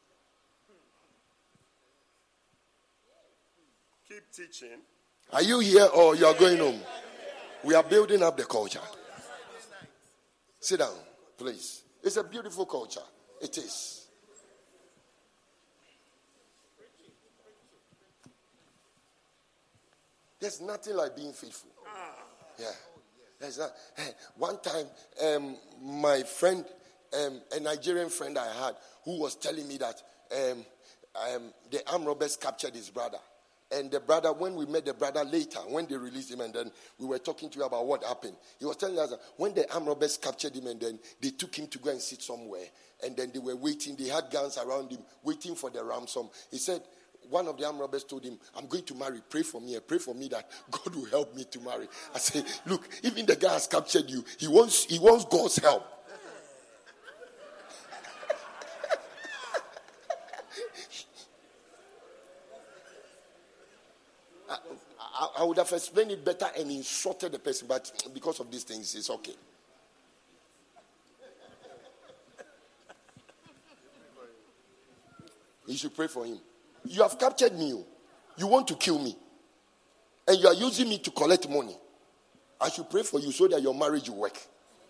Keep teaching. Are you here or you are going home? We are building up the culture. Sit down, please. It's a beautiful culture. It is. There's nothing like being faithful. Yeah. There's not. One time, my friend, a Nigerian friend I had, who was telling me that the armed robbers captured his brother. And the brother, when we met the brother later, when they released him, and then we were talking to him about what happened, he was telling us that when the armed robbers captured him, and then they took him to go and sit somewhere, and then they were waiting, they had guns around him, waiting for the ransom. He said, one of the armed robbers told him, I'm going to marry, pray for me that God will help me to marry. I said, look, even the guy has captured you, he wants God's help. I would have explained it better and insulted the person, but because of these things, it's okay. You should pray for him. You have captured me. You want to kill me. And you are using me to collect money. I should pray for you so that your marriage will work.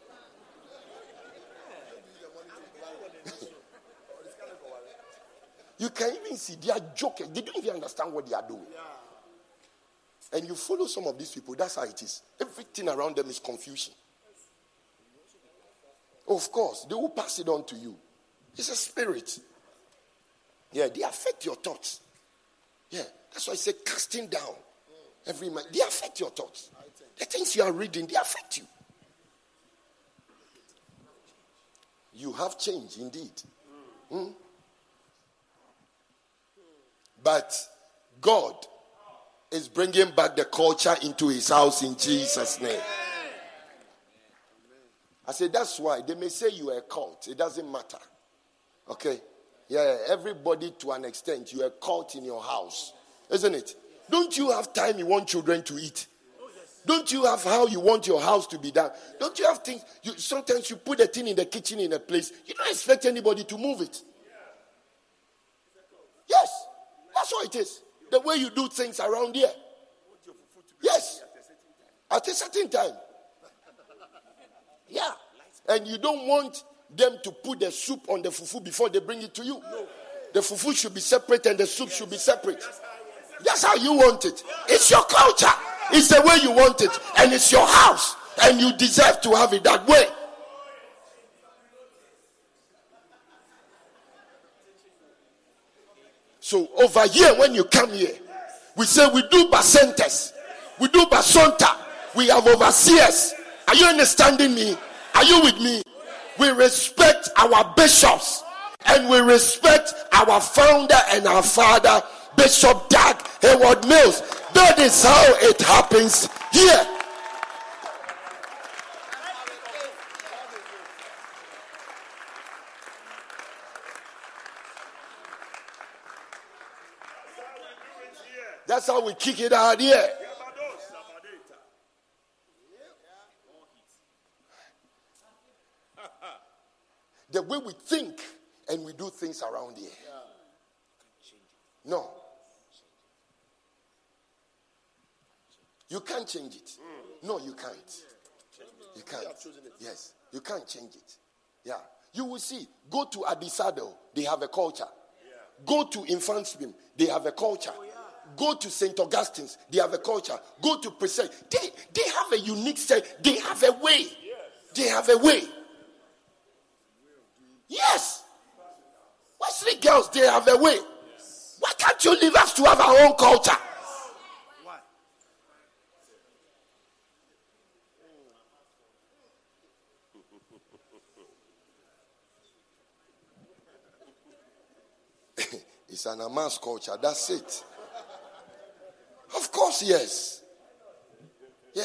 You can even see they are joking. They don't even understand what they are doing. And you follow some of these people, that's how it is. Everything around them is confusion. Of course, they will pass it on to you. It's a spirit. Yeah, they affect your thoughts. Yeah, that's why I say casting down every man. They affect your thoughts. The things you are reading, they affect you. You have changed indeed. But God is bringing back the culture into his house in Jesus' name. I said, that's why they may say you are a cult. It doesn't matter. Okay? Yeah, everybody to an extent, you are a cult in your house. Isn't it? Don't you have time you want children to eat? Don't you have how you want your house to be done? Don't you have things? Sometimes you put a thing in the kitchen in a place. You don't expect anybody to move it. Yes. That's how it is. The way you do things around here. Yes. At a certain time. Yeah. And you don't want them to put the soup on the fufu before they bring it to you. The fufu should be separate and the soup should be separate. That's how you want it. It's your culture. It's the way you want it. And it's your house. And you deserve to have it that way. So over here, when you come here, we say we do basentes, we do basonta, we have overseers. Are you understanding me? Are you with me? We respect our bishops and we respect our founder and our father, Bishop Dag Heward-Mills. That is how it happens here. That's how we kick it out here. The way we think and we do things around here. No. You can't change it. No, you can't. You can't. Yes, you can't change it. Yeah. You will see. Go to Adisado, they have a culture. Go to Infantswim, they have a culture. Go to St. Augustine's, they have a culture. Go to Present, they have a unique set. They have a way. They have a way. Yes. Wesley girls, they have a way. Why can't you leave us to have our own culture? It's an Amas culture. That's it. Of course, yes. Yeah.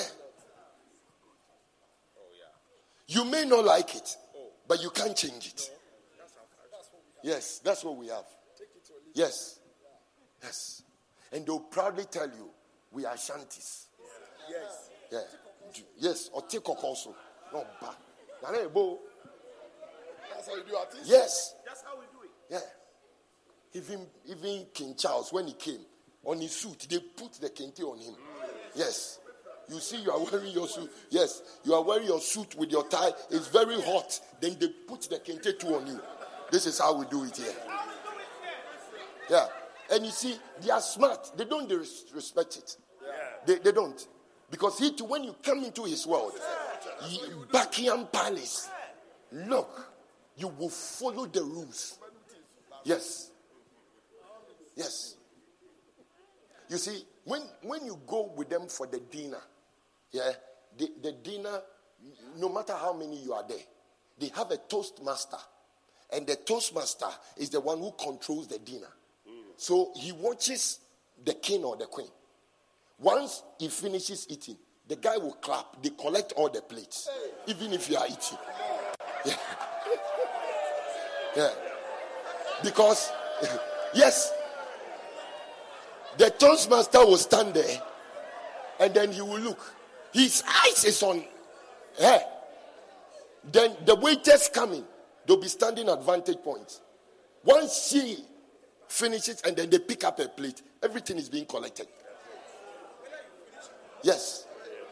You may not like it, but you can't change it. Yes, that's what we have. Yes. Yes. And they'll proudly tell you, we are Shanties. Yes. Yeah. Yes. Or take also. No, but. That's how you do our things? Yes. That's how we do it. Yeah. Even King Charles, when he came, on his suit, they put the kente on him. Yes. You see, you are wearing your suit. Yes. You are wearing your suit with your tie. It's very hot. Then they put the kente too on you. This is how we do it here. Yeah. And you see, they are smart. They don't respect it. They don't. Because he too, when you come into his world, Buckingham Palace, look, you will follow the rules. Yes. Yes. You see, when you go with them for the dinner, yeah, the dinner, no matter how many you are there, they have a toastmaster. And the toastmaster is the one who controls the dinner. So he watches the king or the queen. Once he finishes eating, the guy will clap. They collect all the plates, even if you are eating. Yeah. Yeah. Because, yes, the toastmaster will stand there and then he will look. His eyes is on her. Then the waiters coming, they'll be standing at vantage points. Once she finishes and then they pick up a plate, everything is being collected. Yes.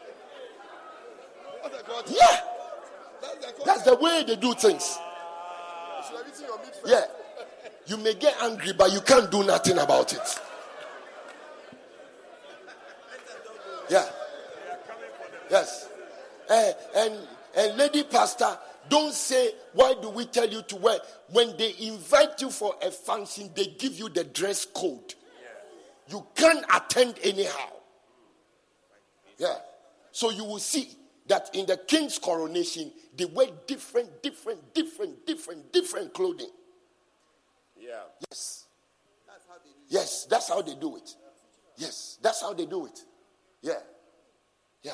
Yeah. That's the way they do things. Yeah. You may get angry, but you can't do nothing about it. Yeah. Yes. And lady pastor, don't say, why do we tell you to wear? When they invite you for a function, they give you the dress code. You can't attend anyhow. Yeah. So you will see that in the king's coronation, they wear different clothing. Yeah. Yes. Yes, that's how they do it. Yes, that's how they do it. Yeah. Yeah.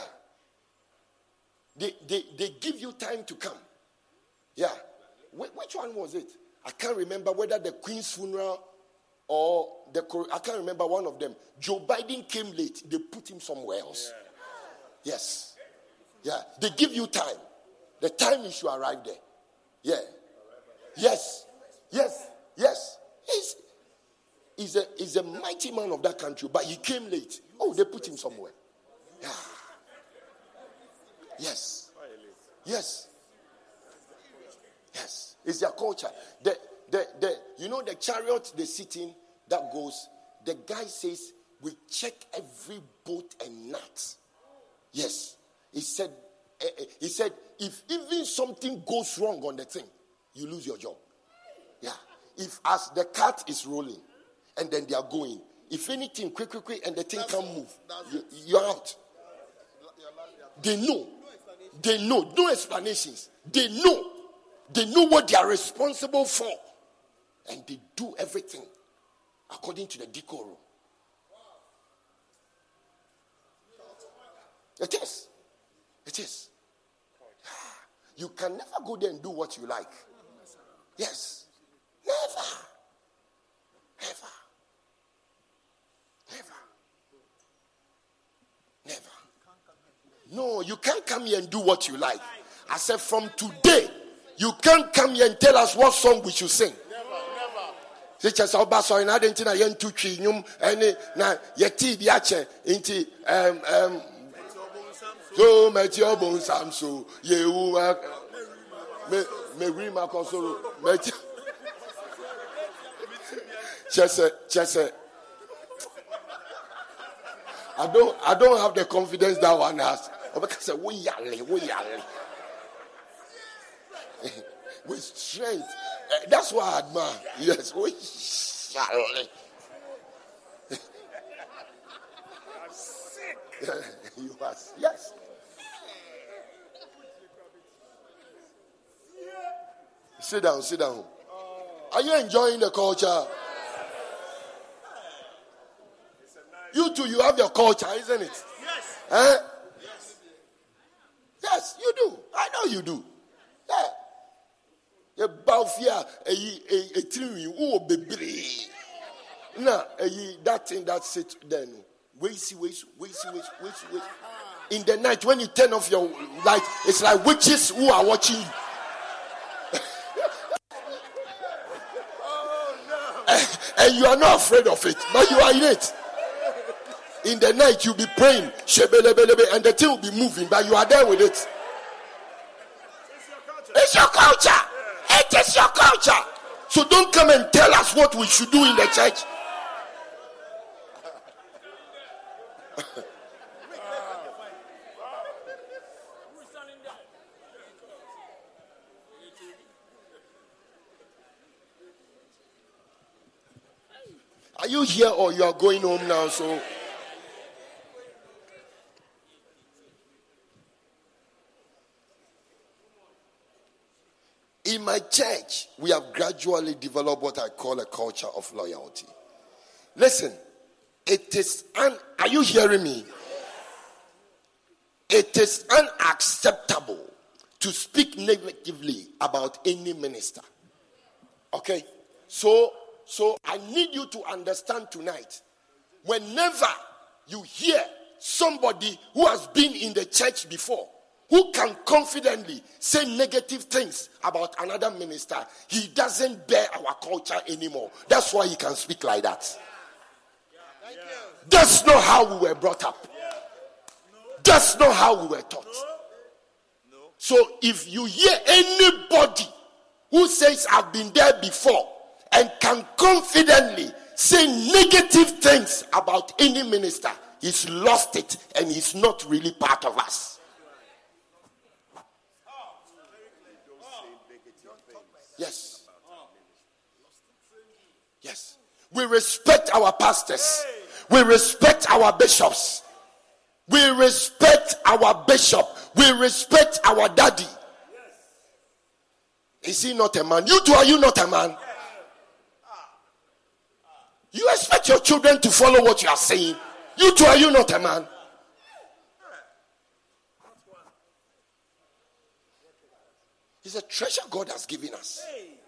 They give you time to come. Yeah. Which one was it? I can't remember whether the Queen's funeral or I can't remember one of them. Joe Biden came late. They put him somewhere else. Yeah. Yes. Yeah. They give you time. The time you should arrive there. Yeah. Yes. Yes. Yes. He's a mighty man of that country, but he came late. Oh, they put him somewhere. Yeah. Yes. Yes. Yes. It's their culture. You know the chariot they sit in that goes, the guy says, we check every bolt and nut. Yes. He said, if even something goes wrong on the thing, you lose your job. Yeah. If as the cart is rolling and then they are going, if anything quick, and the thing can't move, you're out. They know. No explanations. They know what they are responsible for. And they do everything according to the decorum. It is. You can never go there and do what you like. Yes. Never. No, you can't come here and do what you like. I said from today, you can't come here and tell us what song we should sing. Never. Me read my console. Just I don't have the confidence that one has. Because we yale. With strength. That's what I admire. Yes, we yale. You are, yes. Sit down. Are you enjoying the culture? You too, you have your culture, isn't it? Yes. Huh? Yes, you do. I know you do. Yeah. The Balfia, a tree, oh, baby. Now, that thing that sits then. Wait. In the night, when you turn off your light, it's like witches who are watching you. And you are not afraid of it, but you are in it. In the night, you'll be praying, and the thing will be moving, but you are there with it. It's your culture. It is your culture. So don't come and tell us what we should do in the church. Are you here or you are going home now? So in my church, we have gradually developed what I call a culture of loyalty. Listen, are you hearing me? It is unacceptable to speak negatively about any minister. Okay? So I need you to understand tonight, whenever you hear somebody who has been in the church before, who can confidently say negative things about another minister, he doesn't bear our culture anymore. That's why he can speak like that. That's not how we were brought up. That's not how we were taught. So if you hear anybody who says I've been there before and can confidently say negative things about any minister, he's lost it and he's not really part of us. Yes. Yes. We respect our pastors. We respect our bishops. We respect our bishop. We respect our daddy. Is he not a man? You too, are you not a man? You expect your children to follow what you are saying. You too, are you not a man? He's a treasure God has given us.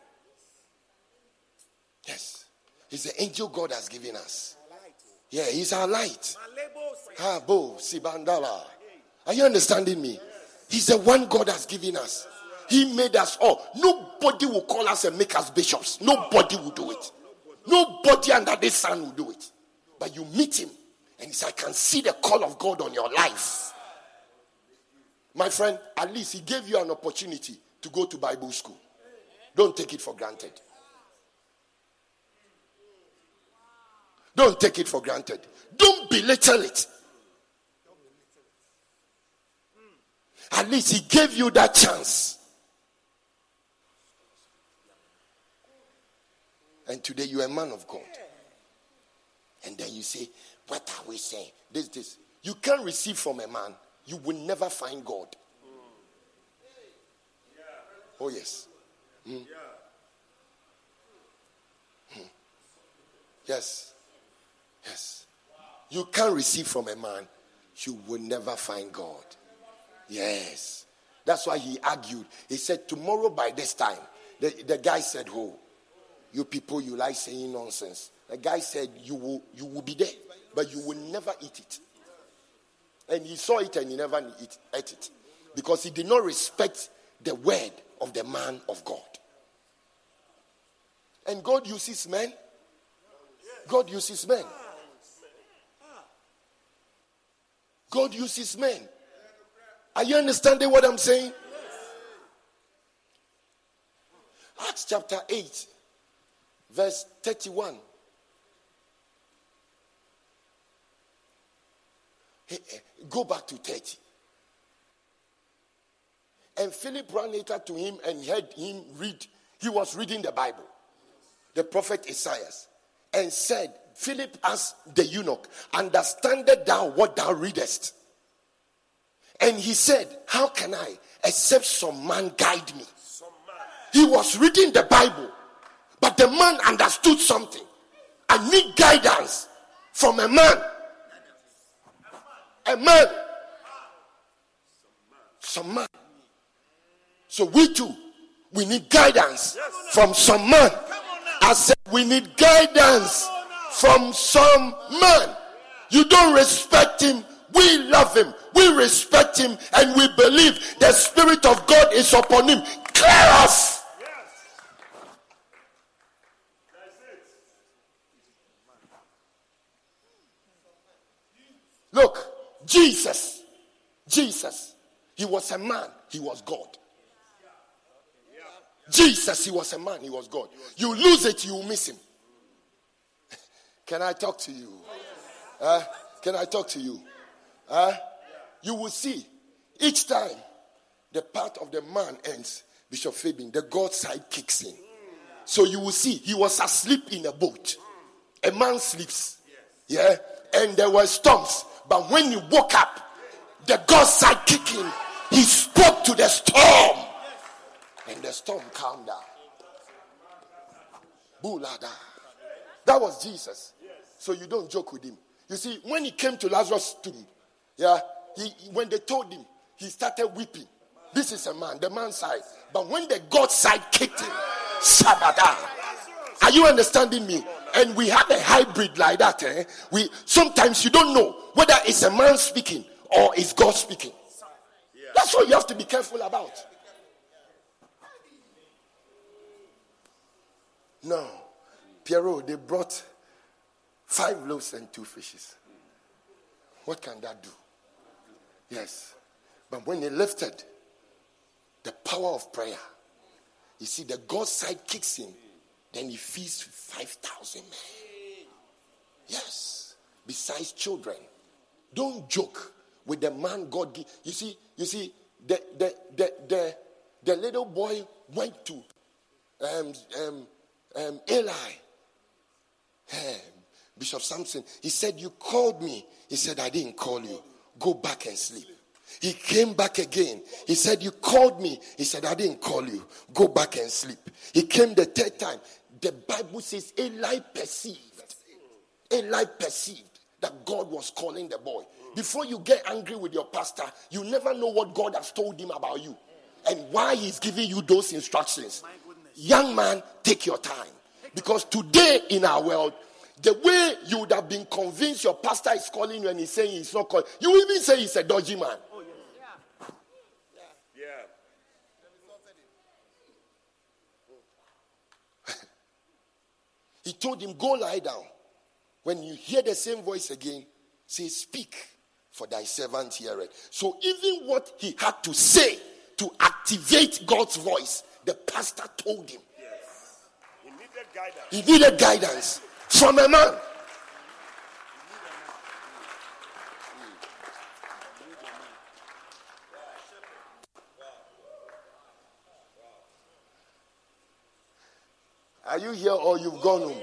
Yes. He's the angel God has given us. Yeah, he's our light. Bo Sibandala. Are you understanding me? He's the one God has given us. He made us all. Nobody will call us and make us bishops. Nobody will do it. Nobody under this sun will do it. But you meet him and he says, I can see the call of God on your life. My friend, at least he gave you an opportunity to go to Bible school. Don't take it for granted. Don't take it for granted. Don't belittle it. At least he gave you that chance. And today you are a man of God. And then you say, what are we saying? This. You can't receive from a man. You will never find God. Oh, yes. Yes. Yes. You can't receive from a man. You will never find God. Yes. That's why he argued. He said, tomorrow by this time, the guy said, oh, you people, you like saying nonsense. The guy said, you will be there, but you will never eat it. And he saw it and he never ate it. Because he did not respect the word of the man of God. And God uses men. God uses men. God uses men. Are you understanding what I'm saying? Acts chapter 8, verse 31. Go back to 30. And Philip ran later to him and heard him read. He was reading the Bible, the prophet Isaiah, and said, Philip asked the eunuch, understandest thou what thou readest? And he said, how can I, except some man guide me? He was reading the Bible, but the man understood something. I need guidance from a man. A man. Some man. So we too, we need guidance from some man. I said we need guidance from some man. You don't respect him. We love him. We respect him. And we believe the Spirit of God is upon him. Clear us. Look, Jesus, he was a man, he was God. Jesus, he was a man, he was God. You lose it, you miss him. Can I talk to you? Can I talk to you? You will see, each time the part of the man ends, Bishop Fabian, the God side kicks in. So you will see, he was asleep in a boat. A man sleeps. Yeah. And there were storms. But when he woke up, the God side kicked in. He spoke to the storm. And the storm calmed down. Bulada. That was Jesus. So you don't joke with him. You see, when he came to Lazarus' tomb, when they told him, he started weeping. This is a man, the man's side. But when the God side kicked him, Sabada. Are you understanding me? And we have a hybrid like that. We sometimes you don't know whether it's a man speaking or it's God speaking. That's what you have to be careful about. No. Pierrot, they brought 5 loaves and 2 fishes. What can that do? Yes. But when they lifted, the power of prayer, you see, the God side kicks in, then he feeds 5,000 men. Yes. Besides children. Don't joke with the man God gives. You see, the little boy went to Eli. Bishop Samson, he said, you called me. He said, I didn't call you. Go back and sleep. He came back again. He said, you called me. He said, I didn't call you. Go back and sleep. He came the 3rd time. The Bible says Eli perceived that God was calling the boy. Before you get angry with your pastor, you never know what God has told him about you and why he's giving you those instructions. Young man, take your time. Because today in our world, the way you would have been convinced your pastor is calling you and he's saying he's not calling, you even say he's a dodgy man. He told him, go lie down. When you hear the same voice again, say, speak, for thy servant heareth. So even what he had to say to activate God's voice, the pastor told him. Yes. He needed guidance from a man. Are you here or you've gone home?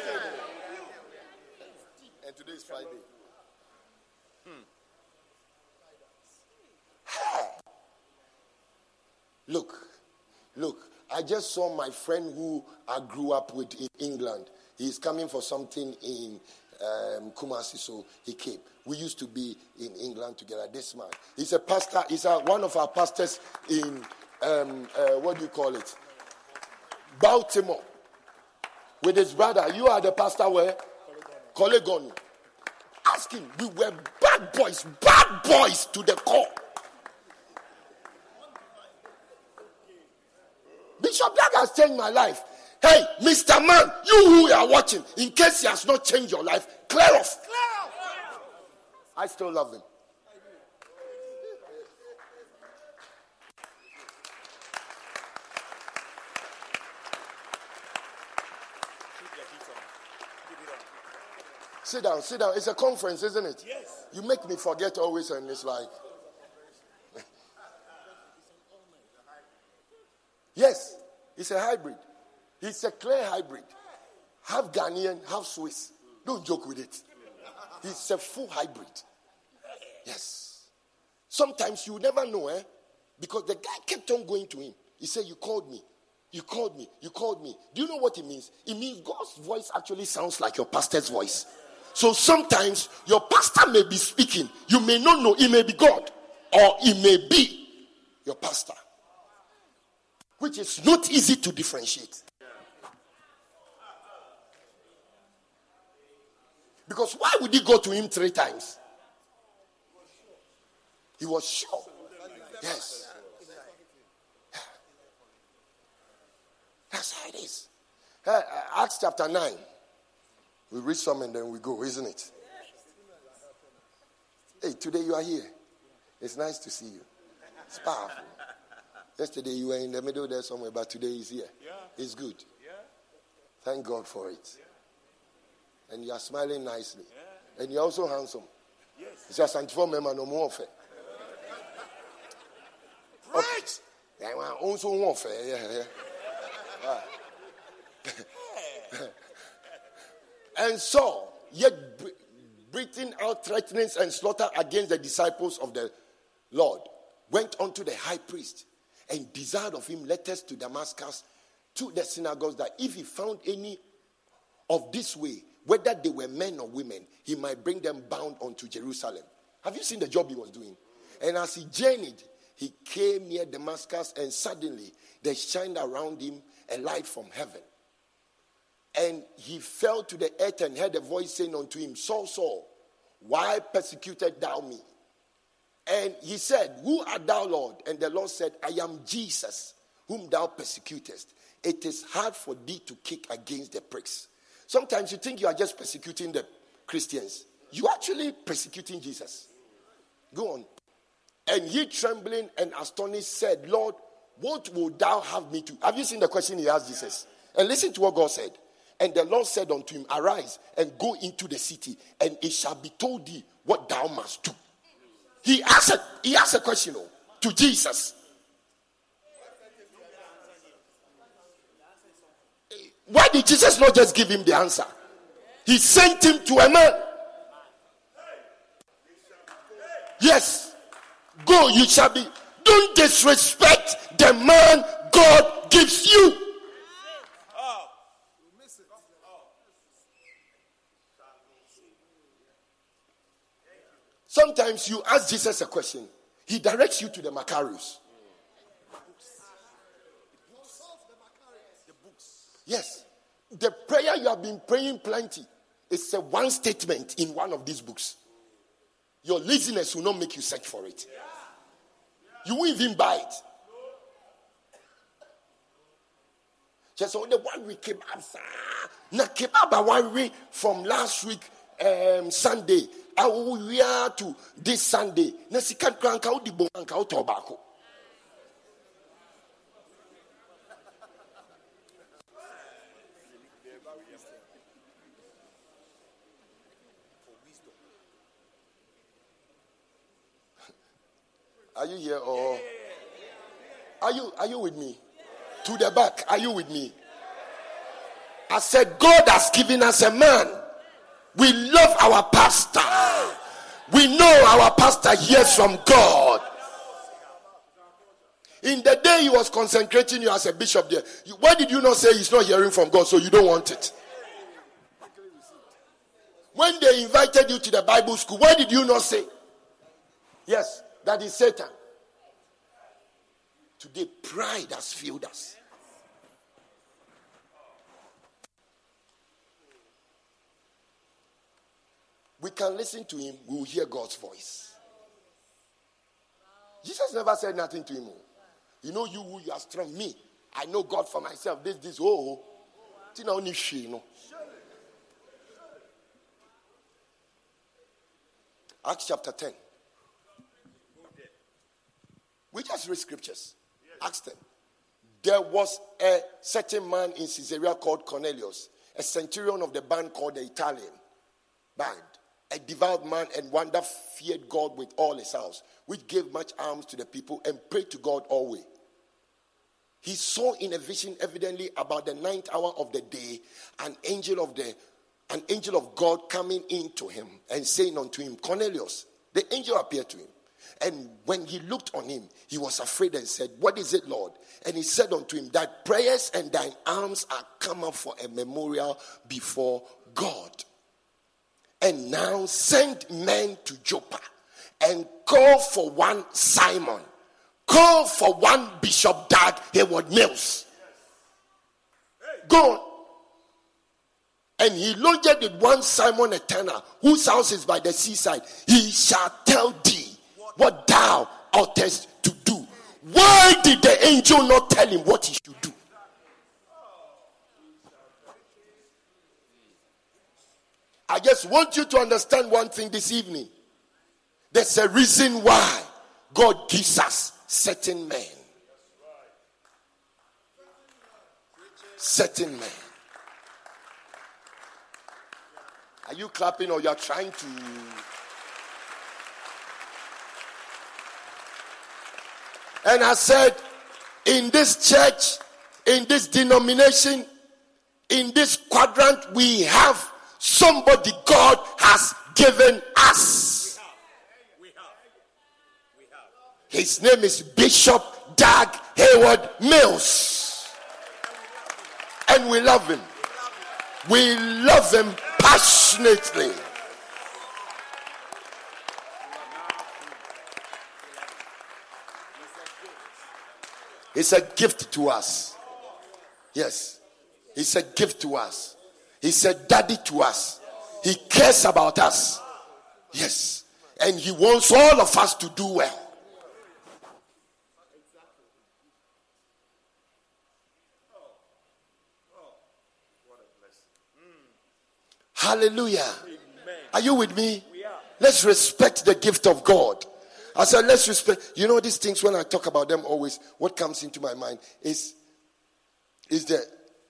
And today is Friday. Look, I just saw my friend who I grew up with in England. He's coming for something in Kumasi, so he came. We used to be in England together. This man, he's a pastor. He's one of our pastors in, what do you call it? Baltimore. With his brother. You are the pastor where? Kolegonu. Ask him. We were bad boys to the core. Bishop Dag has changed my life. Hey, Mr. Man, you who are watching, in case he has not changed your life, clear off. I still love him. Sit down. It's a conference, isn't it? Yes. You make me forget always, and it's like... Yes, it's a hybrid. It's a clear hybrid. Half Ghanaian, half Swiss. Don't joke with it. It's a full hybrid. Yes. Sometimes you never know, because the guy kept on going to him. He said, you called me. You called me. You called me. Do you know what it means? It means God's voice actually sounds like your pastor's voice. So sometimes your pastor may be speaking. You may not know. It may be God. Or it may be your pastor. Which is not easy to differentiate. Because why would he go to him 3 times? He was sure. Yes. That's how it is. Acts chapter 9. We read some and then we go, isn't it? Hey, today you are here. It's nice to see you. It's powerful. Yesterday you were in the middle there somewhere, but today he's here. It's good. Thank God for it. And you are smiling nicely. And you're also handsome. It's just anti-form member no more fair. Right. Also more fair. And so, yet breathing out threatenings and slaughter against the disciples of the Lord, went unto the high priest and desired of him letters to Damascus, to the synagogues, that if he found any of this way, whether they were men or women, he might bring them bound unto Jerusalem. Have you seen the job he was doing? And as he journeyed, he came near Damascus, and suddenly there shined around him a light from heaven. And he fell to the earth and heard a voice saying unto him, Saul, Saul, why persecuted thou me? And he said, Who art thou, Lord? And the Lord said, I am Jesus, whom thou persecutest. It is hard for thee to kick against the pricks. Sometimes you think you are just persecuting the Christians. You are actually persecuting Jesus. Go on. And he, trembling and astonished, said, Lord, what wilt thou have me to? Have you seen the question he asked Jesus? And listen to what God said. And the Lord said unto him, Arise and go into the city, and it shall be told thee what thou must do. He asked a question to Jesus. Why did Jesus not just give him the answer? He sent him to a man. Yes. Go, you shall be. Don't disrespect the man God gives you. Sometimes you ask Jesus a question. He directs you to the Macarius. Yes. The prayer you have been praying plenty is a one statement in one of these books. Your laziness will not make you search for it. You won't even buy it. Just on the 1 week kebab. Na kebab 1 week from last week Sunday. I will wear to this Sunday. Na sikat kranka odi bonka utobako. Are you here or are you with me? To the back, are you with me? I said God has given us a man. We love our pastor. We know our pastor hears from God. In the day he was consecrating you as a bishop there, why did you not say he's not hearing from God, so you don't want it? When they invited you to the Bible school, why did you not say, yes, that is Satan? Today, pride has filled us. We can listen to him, we will hear God's voice. Jesus never said nothing to him. You know you who you are strong. Me, I know God for myself. This, Acts chapter 10. We just read scriptures. Acts 10. There was a certain man in Caesarea called Cornelius, a centurion of the band called the Italian, band, a devout man and one that feared God with all his house, which gave much alms to the people and prayed to God always. He saw in a vision, evidently about the 9th hour of the day, an angel of God coming into him and saying unto him, Cornelius. The angel appeared to him. And when he looked on him, he was afraid and said, What is it, Lord? And he said unto him, Thy prayers and thine alms are come up for a memorial before God. And now send men to Joppa and call for one Simon. Call for one Bishop Dag Heward-Mills. Go on. And he lodged with one Simon a tanner, whose house is by the seaside. He shall tell thee what thou oughtest to do. Why did the angel not tell him what he should do? I just want you to understand one thing this evening. There's a reason why God gives us certain men. Certain men. Are you clapping or you are trying to? And I said, in this church, in this denomination, in this quadrant, we have somebody God has given us. His name is Bishop Dag Heward-Mills. And we love him. We love him passionately. It's a gift to us. Yes. It's a gift to us. He's a daddy to us. He cares about us. Yes. And he wants all of us to do well. Hallelujah. Amen. Are you with me? Let's respect the gift of God. I said, let's respect. You know, these things, when I talk about them always, what comes into my mind is the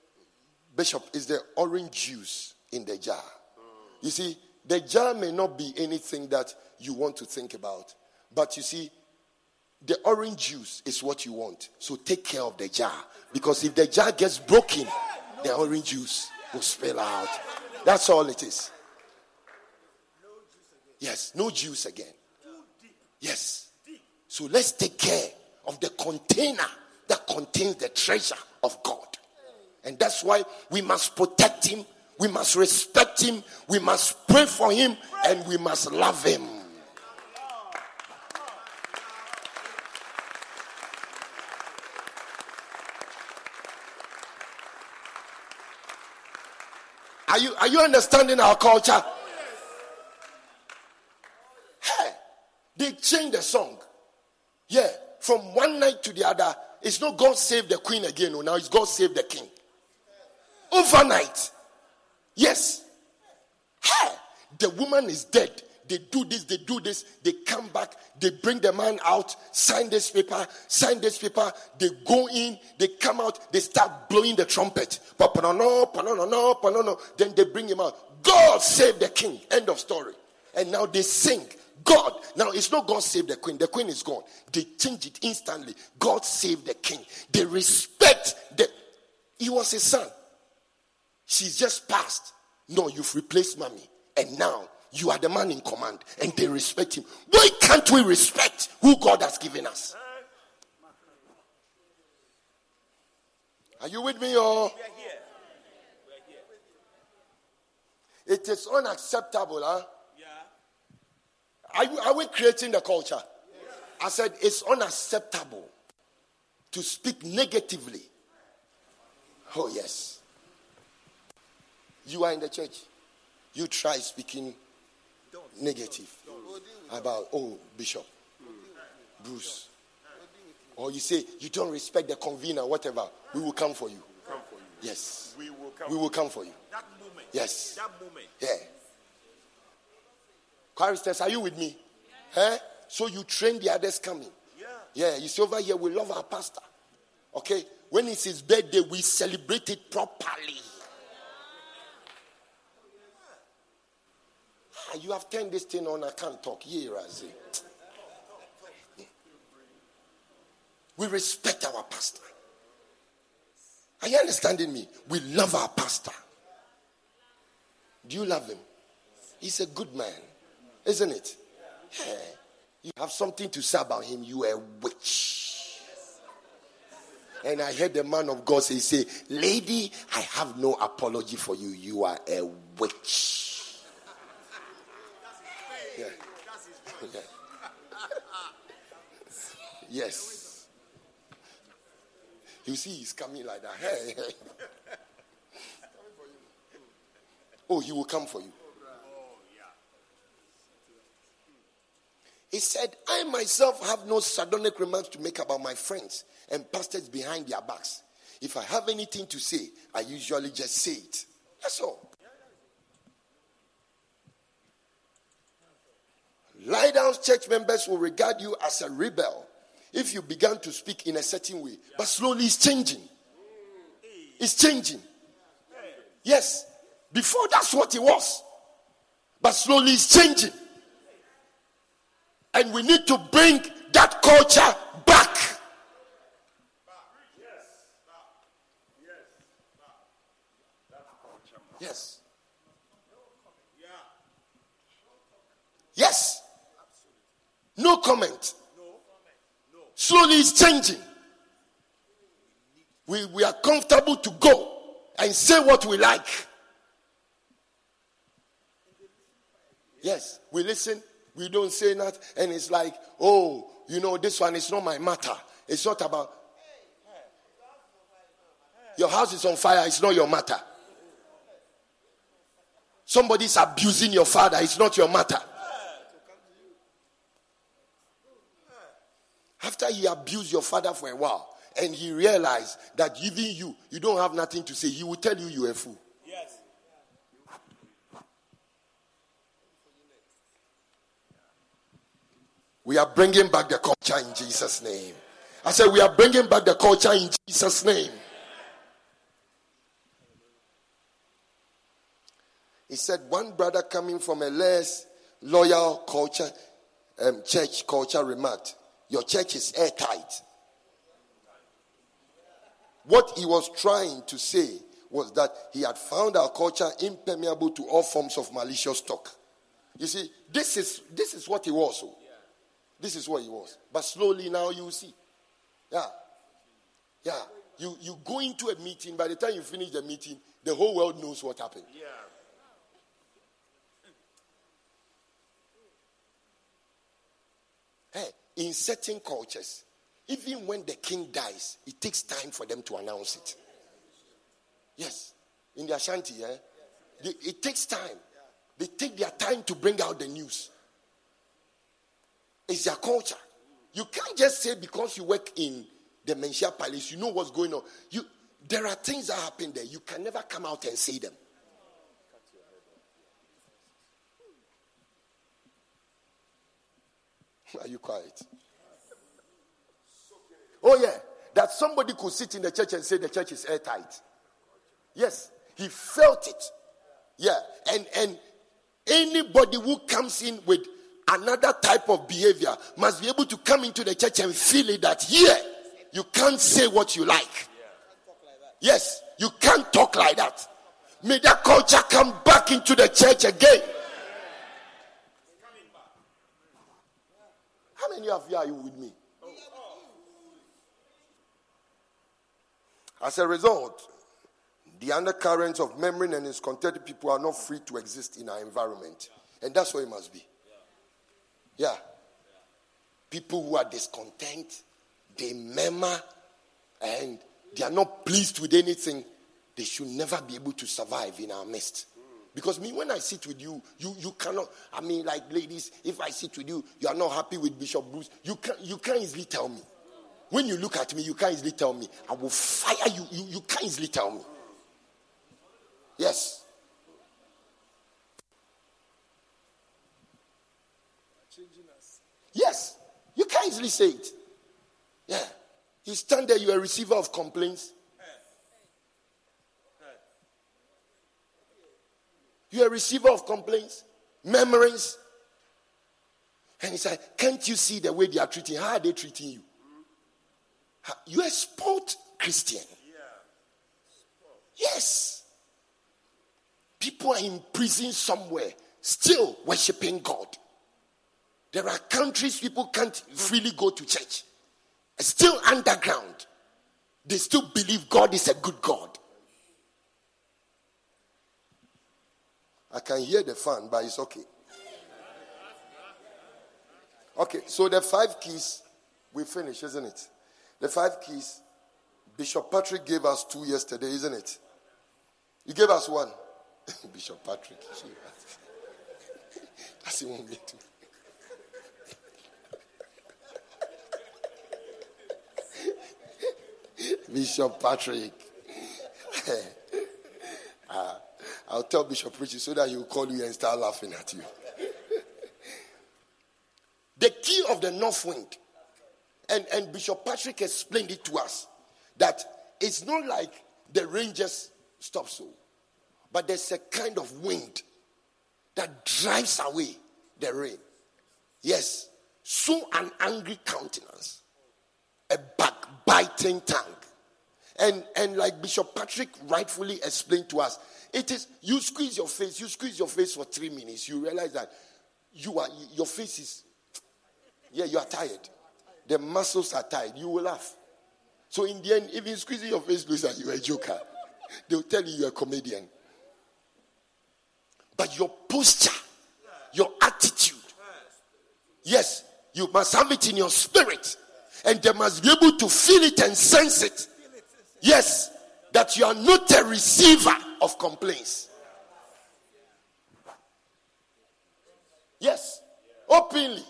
orange juice in the jar. You see, the jar may not be anything that you want to think about. But you see, the orange juice is what you want. So take care of the jar. Because if the jar gets broken, the orange juice will spill out. That's all it is. Yes, no juice again. Yes. So let's take care of the container that contains the treasure of God. And that's why we must protect him, we must respect him, we must pray for him, and we must love him. Are you understanding our culture? Hey, they changed the song. Yeah, from one night to the other, it's not God save the queen again. No, now it's God save the king. Overnight. Yes. Hey, the woman is dead. They do this, they come back, they bring the man out, sign this paper, they go in, they come out, they start blowing the trumpet. Then they bring him out. God save the king. End of story. And now they sing. God. Now it's not God save the queen is gone. They change it instantly. God save the king. They respect he was his son. She's just passed. No, you've replaced mommy. And now you are the man in command, and they respect him. Why can't we respect who God has given us? Are you with me, or? It is unacceptable, huh? Are we creating the culture? I said it's unacceptable to speak negatively. Oh, yes. You are in the church. You try speaking negative about, Bishop Bruce. Or you say, you don't respect the convener, whatever. We will come for you. Yes. We will come for you. That moment. Yes. That moment. Yeah. Choristers, are you with me? Yeah. So you train the others coming. Yeah. You see, over here, we love our pastor. Okay? When it's his birthday, we celebrate it properly. You have turned this thing on. I can't talk. Yeah, Razi. We respect our pastor. Are you understanding me? We love our pastor. Do you love him? He's a good man, isn't it? Yeah. You have something to say about him. You are a witch. And I heard the man of God say, lady, I have no apology for you. You are a witch. Yeah. Yeah. Yes. You see, he's coming like that. Hey, hey. Oh, he will come for you. He said, I myself have no sardonic remarks to make about my friends and pastors behind their backs. If I have anything to say, I usually just say it. That's all. Lie down church members will regard you as a rebel if you began to speak in a certain way. But slowly it's changing. It's changing. Yes. Before that's what it was. But slowly it's changing. And we need to bring that culture back. Yes. Yes. No comment. Slowly it's changing. We are comfortable to go and say what we like. Yes, we listen. We don't say that, and it's like, oh, this one is not my matter. It's not about your house is on fire. It's not your matter. Somebody's abusing your father. It's not your matter. After he abused your father for a while, and he realized that even you don't have nothing to say, he will tell you you're a fool. Yes. We are bringing back the culture in Jesus' name. I said we are bringing back the culture in Jesus' name. He said one brother coming from a less loyal culture, church culture remarked, your church is airtight. What he was trying to say was that he had found our culture impermeable to all forms of malicious talk. You see, this is what he was. This is what he was. But slowly now you see. Yeah. Yeah. You go into a meeting, by the time you finish the meeting, the whole world knows what happened. Yeah. Hey, in certain cultures, even when the king dies, it takes time for them to announce it. Yes. In the Ashanti, it takes time. They take their time to bring out the news. It's their culture. You can't just say because you work in the Menchia Palace, you know what's going on. There are things that happen there. You can never come out and say them. Are you quiet? Oh yeah, that somebody could sit in the church and say the church is airtight. Yes, he felt it. Yeah, and anybody who comes in with another type of behavior must be able to come into the church and feel it that here you can't say what you like. Yes, you can't talk like that. May that culture come back into the church again. How many of you are you with me? As a result, the undercurrents of memory and discontented people are not free to exist in our environment. And that's what it must be. Yeah. People who are discontent, they murmur, and they are not pleased with anything. They should never be able to survive in our midst. Because when I sit with you, you cannot. I mean, like ladies, if I sit with you, you are not happy with Bishop Bruce. You can't easily tell me. When you look at me, you can't easily tell me. I will fire you. You can't easily tell me. Yes. Yes. You can't easily say it. Yeah. You stand there, you're a receiver of complaints. You're a receiver of complaints. murmurings. And he said, can't you see the way they are treating? How are they treating you? You are a sport Christian. Yes. People are in prison somewhere, still worshiping God. There are countries people can't freely go to church. Still underground. They still believe God is a good God. I can hear the fan, but it's okay. Okay, so the 5 keys, we finish, isn't it? The 5 keys, Bishop Patrick gave us 2 yesterday, isn't it? You gave us 1. Bishop Patrick. That's the one me too. Bishop Patrick. I'll tell Bishop Richie so that he will call you and start laughing at you. The key of the north wind, and Bishop Patrick explained it to us, that it's not like the rain just stops so, but there's a kind of wind that drives away the rain. Yes, so an angry countenance, a backbiting tongue. And like Bishop Patrick rightfully explained to us, it is, you squeeze your face for 3 minutes, you realize that your face is, you are tired. The muscles are tired. You will laugh. So in the end, if you squeeze your face, looks like you're a joker. They'll tell you you're a comedian. But your posture, your attitude, yes, you must have it in your spirit. And they must be able to feel it and sense it. Yes, that you are not a receiver of complaints. Yes, openly.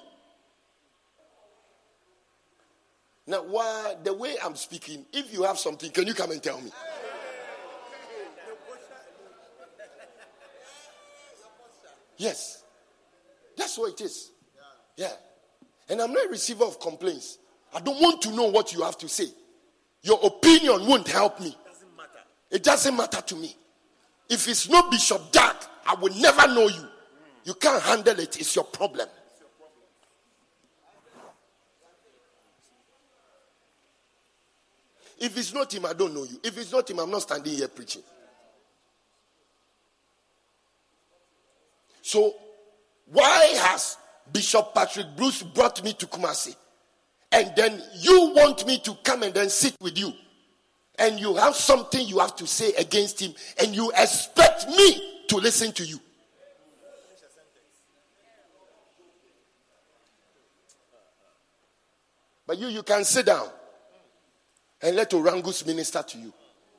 Now, the way I'm speaking, if you have something, can you come and tell me? Yes. That's what it is. Yeah. And I'm not a receiver of complaints. I don't want to know what you have to say. Your opinion won't help me. It doesn't matter to me. If it's not Bishop Dag, I will never know you. You can't handle it. It's your problem. If it's not him, I don't know you. If it's not him, I'm not standing here preaching. So, why has Bishop Patrick Bruce brought me to Kumasi? And then you want me to come and then sit with you? And you have something you have to say against him, and you expect me to listen to you? But you can sit down and let Orangus minister to you.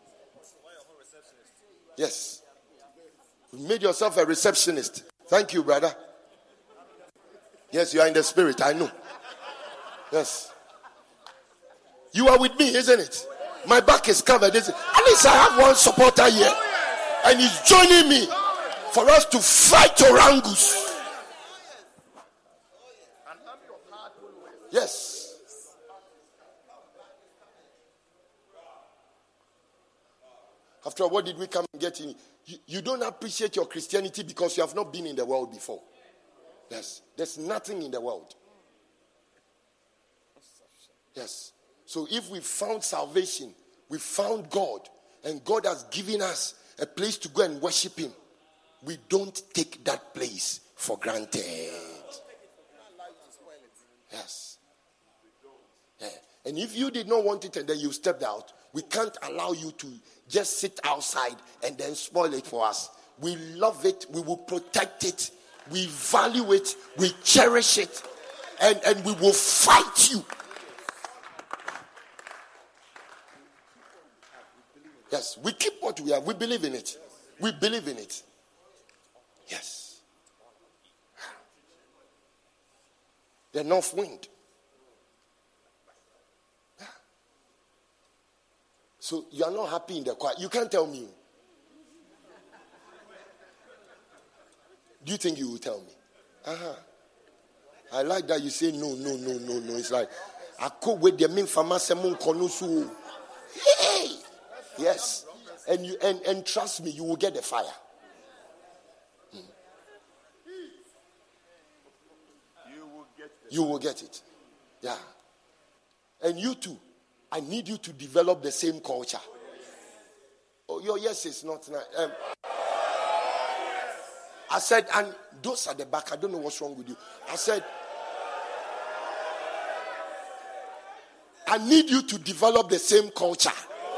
Yes. You made yourself a receptionist. Thank you, brother. Yes, you are in the spirit, I know. Yes. You are with me, isn't it? My back is covered. At least I have one supporter here. And he's joining me for us to fight Orangus. Yes. After all, what did we come and get in? You don't appreciate your Christianity because you have not been in the world before. Yes. There's nothing in the world. Yes. So if we found salvation, we found God, and God has given us a place to go and worship him, we don't take that place for granted. Yes. Yeah. And if you did not want it and then you stepped out, we can't allow you to just sit outside and then spoil it for us. We love it. We will protect it. We value it. We cherish it. And we will fight you. Yes, we keep what we have. We believe in it. We believe in it. Yes. The north wind. So you are not happy in the choir. You can't tell me. Do you think you will tell me? I like that you say no. It's like I could with the main pharmaceutical konusu. Hey! Yes. And trust me, you will get the fire. You will get it. Yeah. And you too. I need you to develop the same culture. Oh, your yes is not nice. I said, and those at the back, I don't know what's wrong with you. I said, I need you to develop the same culture.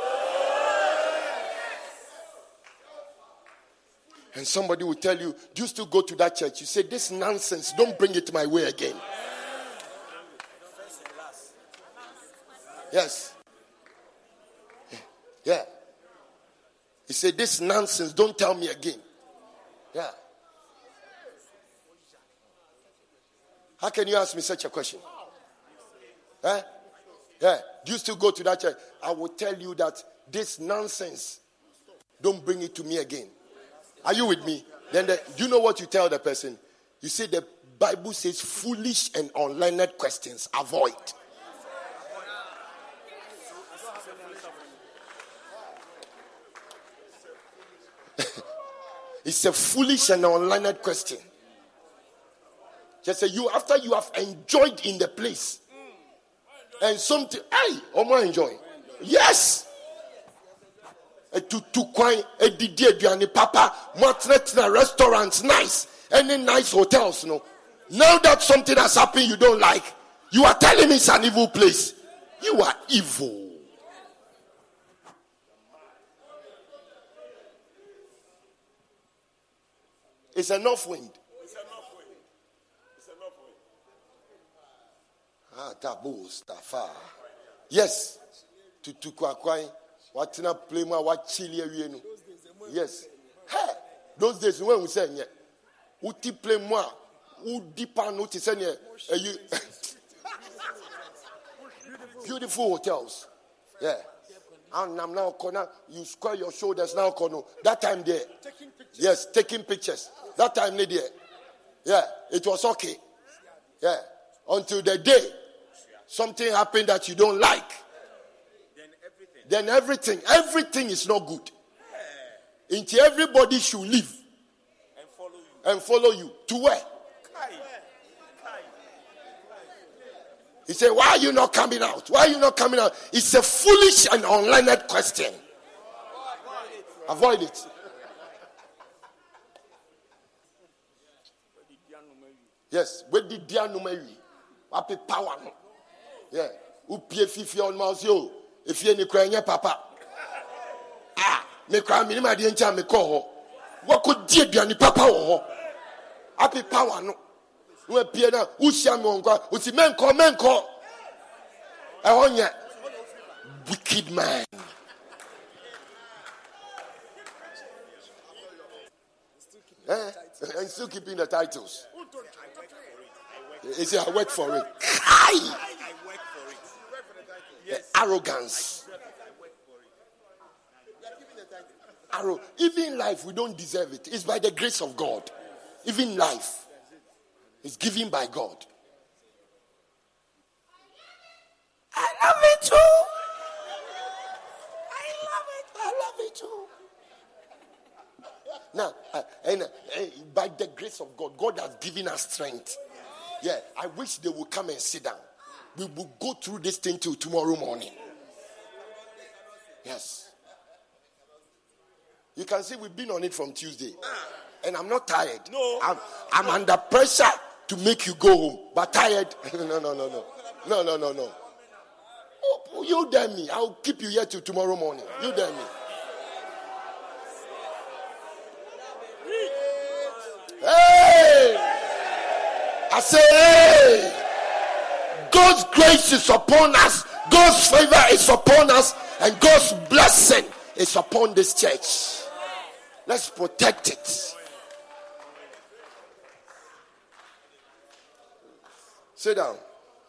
And somebody will tell you, do you still go to that church? You say, this nonsense, don't bring it my way again. Yes. Yeah. He said, this nonsense, don't tell me again. Yeah. How can you ask me such a question? Eh? Yeah. Do you still go to that church? I will tell you that this nonsense, don't bring it to me again. Are you with me? Then do you know what you tell the person? You say the Bible says foolish and unlearned questions, avoid. It's a foolish and unlearned question. Just say you after you have enjoyed in the place. And something, hey, Omo enjoy. Yes. To quite a didier and papa, matretna restaurants, nice. Any nice hotels, no. Now that something has happened you don't like, you are telling me it's an evil place. You are evil. It's a north wind. Tabu Stafa. Yes. To Kwakwai. What in a play my what chili? Yes. Hey, those days when we say, Uti play moi, Udipa notice any beautiful hotels. Yeah. And I'm now corner. You square your shoulders now corner. That time there. Yes, taking pictures. That time there. Yeah, it was okay. Yeah. Until the day something happened that you don't like. Then everything is not good. Until everybody should leave and follow you. To where? He said, why are you not coming out? Why are you not coming out? It's a foolish and unlearned question. Avoid it. Yes. Where did Dianumeri? What power? Yeah. Upie fifi on mouse yo. If you any papa. Me cry minima di encha me call. What could dear be any papa or happy power no? No appear now. Ushamonga, Usi men call. I want ya wicked man. And still keeping the titles. He said, I work for it. The arrogance. Even in life, we don't deserve it. It's by the grace of God. Even life is given by God. I love it too. I love it too. Now, by the grace of God, God has given us strength. Yeah, I wish they would come and sit down. We will go through this thing till tomorrow morning. Yes. You can see we've been on it from Tuesday. And I'm not tired. No. I'm under pressure to make you go home. But tired? No. Oh, you dare me. I'll keep you here till tomorrow morning. You dare me. Hey! I say, hey! God's grace is upon us. God's favor is upon us. And God's blessing is upon this church. Let's protect it. Sit down.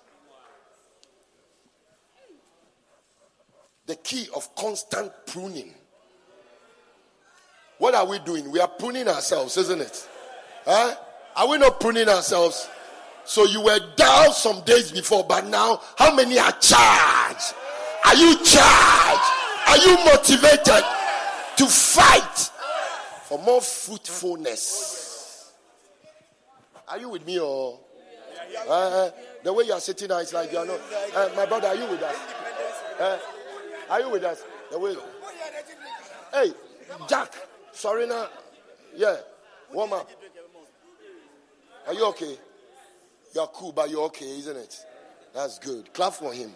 The key of constant pruning. What are we doing? We are pruning ourselves, isn't it? Huh? Are we not pruning ourselves? So you were down some days before, but now how many are charged? Are you charged? Are you motivated to fight for more fruitfulness? Are you with me or? The way you are sitting now, it's like you are not. My brother, are you with us? Are you with us? The way. Hey, Jack, Sorina, yeah, warm up. Are you okay? You're cool, but you're okay, isn't it? That's good. Clap for him.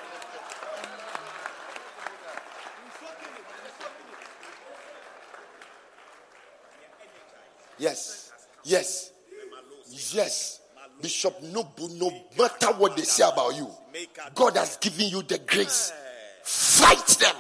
Yes. Yes. Yes. Bishop Nobu, no matter what they say about you, God has given you the grace. Fight them.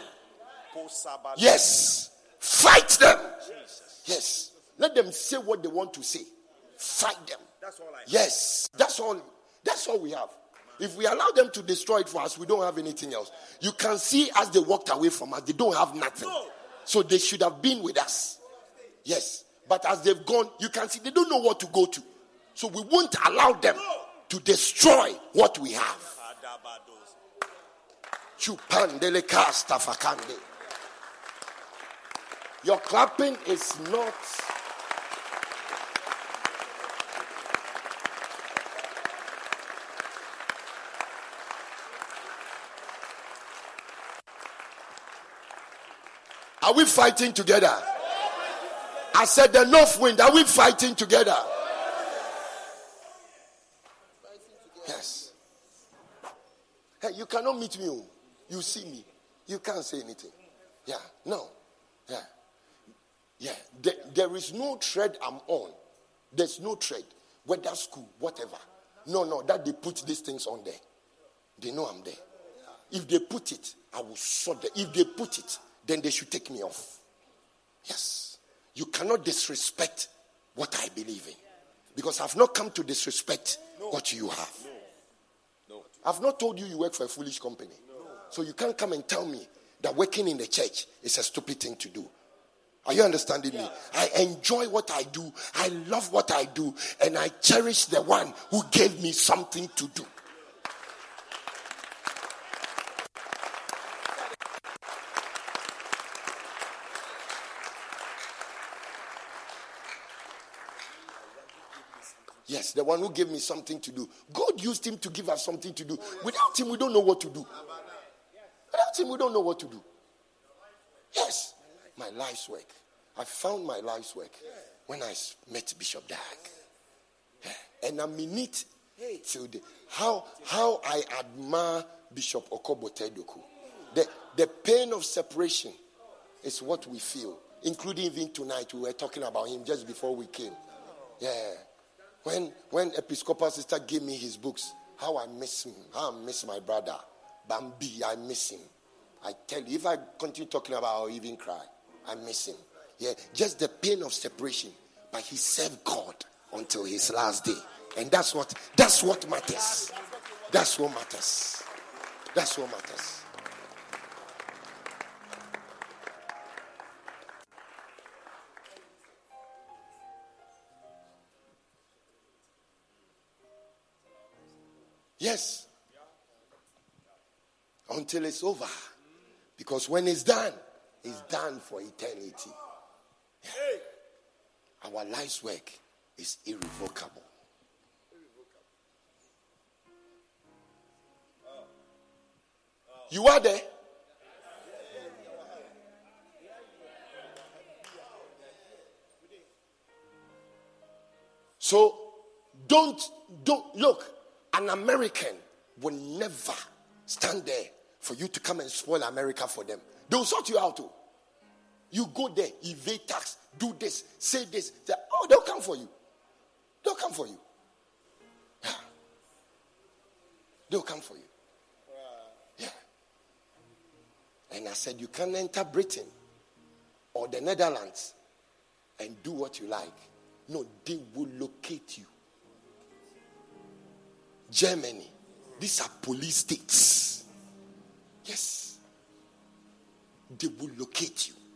Yes. Fight them. Yes. Let them say what they want to say. Fight them. Yes. That's all. That's all we have. If we allow them to destroy it for us, we don't have anything else. You can see as they walked away from us, they don't have nothing. So they should have been with us. Yes. But as they've gone, you can see they don't know what to go to. So we won't allow them to destroy what we have. Your clapping is not. Are we fighting together? I said the north wind. Are we fighting together? Yes. Hey, you cannot meet me. You see me. You can't say anything. Yeah. No. Yeah. Yeah. There is no thread I'm on. There's no thread. Whether school, whatever. No. That they put these things on there. They know I'm there. If they put it, I will sort them. If they put it, then they should take me off. Yes. You cannot disrespect what I believe in. Because I've not come to disrespect what you have. No. I've not told you work for a foolish company. So you can't come and tell me that working in the church is a stupid thing to do. Are you understanding me? I enjoy what I do. I love what I do. And I cherish the one who gave me something to do. Yes, the one who gave me something to do. God used him to give us something to do. Without him, we don't know what to do. Without him, we don't know what to do. Yes, my life's work. I found my life's work when I met Bishop Dag. And I'm in it till how I admire Bishop Okobo Tedoku. The pain of separation is what we feel. Including even tonight, we were talking about him just before we came. Yeah. When Episcopal sister gave me his books, how I miss him, how I miss my brother, Bambi, I miss him. I tell you, if I continue talking about, I'll even cry. I miss him. Yeah, just the pain of separation. But he served God until his last day. And that's what matters. That's what matters. That's what matters. Yes. Until it's over. Because when it's done for eternity. Yeah. Our life's work is irrevocable. You are there? So don't look. An American will never stand there for you to come and spoil America for them. They'll sort you out too. You go there, evade tax, do this, say this. They'll come for you. They'll come for you. Yeah. They'll come for you. Yeah. And I said, you can enter Britain or the Netherlands and do what you like. No, they will locate you. Germany. These are police states. Yes. They will locate you.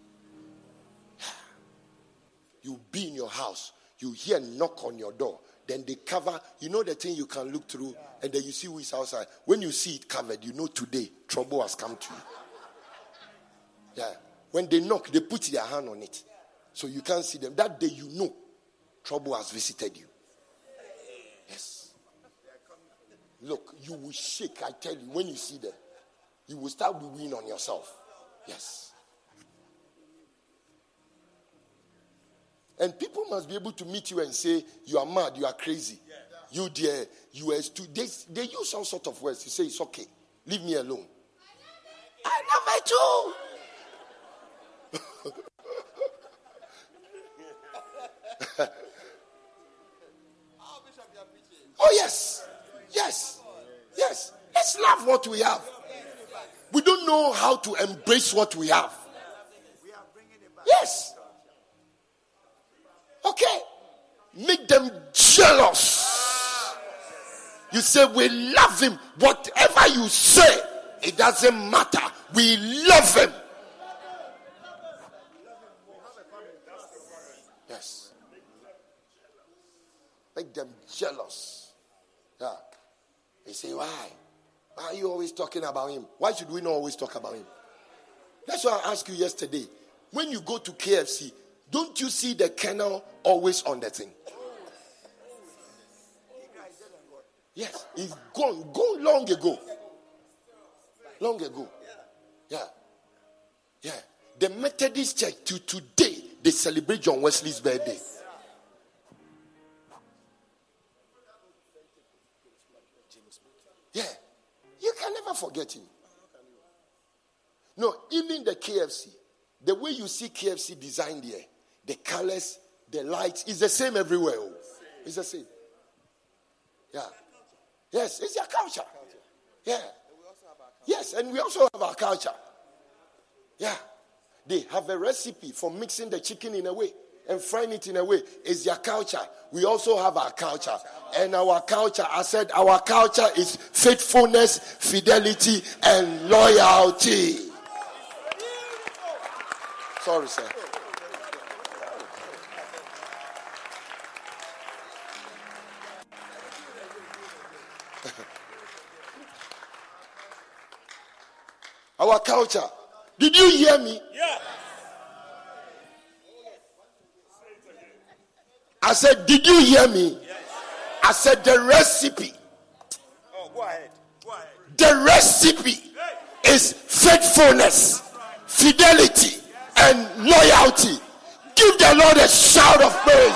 You'll be in your house. You hear a knock on your door. Then they cover, you know the thing you can look through, and then you see who is outside. When you see it covered, you know today trouble has come to you. Yeah. When they knock, they put their hand on it. So you can't see them. That day you know trouble has visited you. Yes. Look, you will shake, I tell you, when you see them. You will start weaning on yourself. Yes. And people must be able to meet you and say, you are mad, you are crazy. You dear, you are stupid. They use all sort of words to say, it's okay. Leave me alone. I love it too. Oh, yes. Yes. Yes. Let's love what we have. We don't know how to embrace what we have. Yes. Okay. Make them jealous. You say, we love him. Whatever you say, it doesn't matter. We love him. Yes. Make them jealous. Yeah. They say, why? Why are you always talking about him? Why should we not always talk about him? That's why I asked you yesterday. When you go to KFC, don't you see the kennel always on the thing? Yes, it's gone long ago. Long ago. Yeah. Yeah. The Methodist Church to today, they celebrate John Wesley's birthday. Yeah. You can never forget him. No, even the KFC, the way you see KFC designed here, the colors, the lights, is the same everywhere. It's the same. Yeah. Yes, it's your culture. Yeah. Yes, and we also have our culture. Yeah. They have a recipe for mixing the chicken in a way and frying it in a way. It's their culture. We also have our culture. And our culture, I said, our culture is faithfulness, fidelity, and loyalty. Sorry, sir. Our culture. Did you hear me? Yeah. I said, did you hear me? Yes. I said, the recipe. Oh, go ahead. Go ahead. The recipe is faithfulness, fidelity, and loyalty. Give the Lord a shout of praise.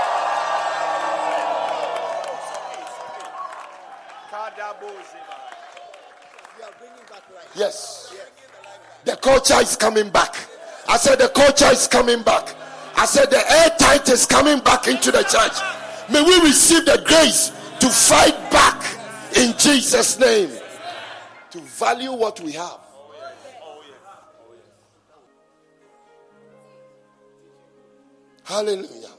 Yes. The culture is coming back. I said the culture is coming back. I said the airtight is coming back into the church. May we receive the grace to fight back in Jesus' name. To value what we have. Hallelujah.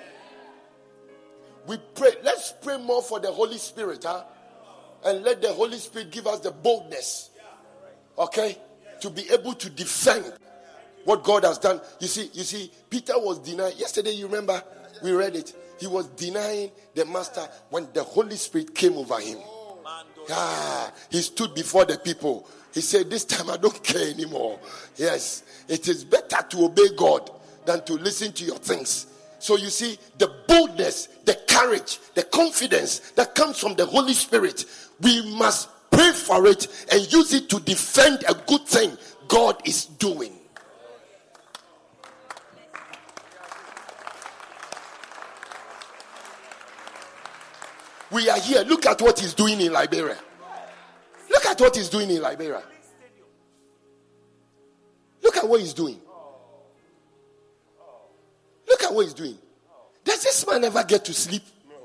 We pray. Let's pray more for the Holy Spirit, and let the Holy Spirit give us the boldness, okay, to be able to defend what God has done. You see, Peter was denying. Yesterday, you remember, we read it. He was denying the master when the Holy Spirit came over him. He stood before the people. He said, this time I don't care anymore. Yes, it is better to obey God than to listen to your things. So you see, the boldness, the courage, the confidence that comes from the Holy Spirit, we must pray for it and use it to defend a good thing God is doing. We are here. Look at what he's doing in Liberia. Look at what he's doing in Liberia. Look at what he's doing. Look at what he's doing. Does this man ever get to sleep?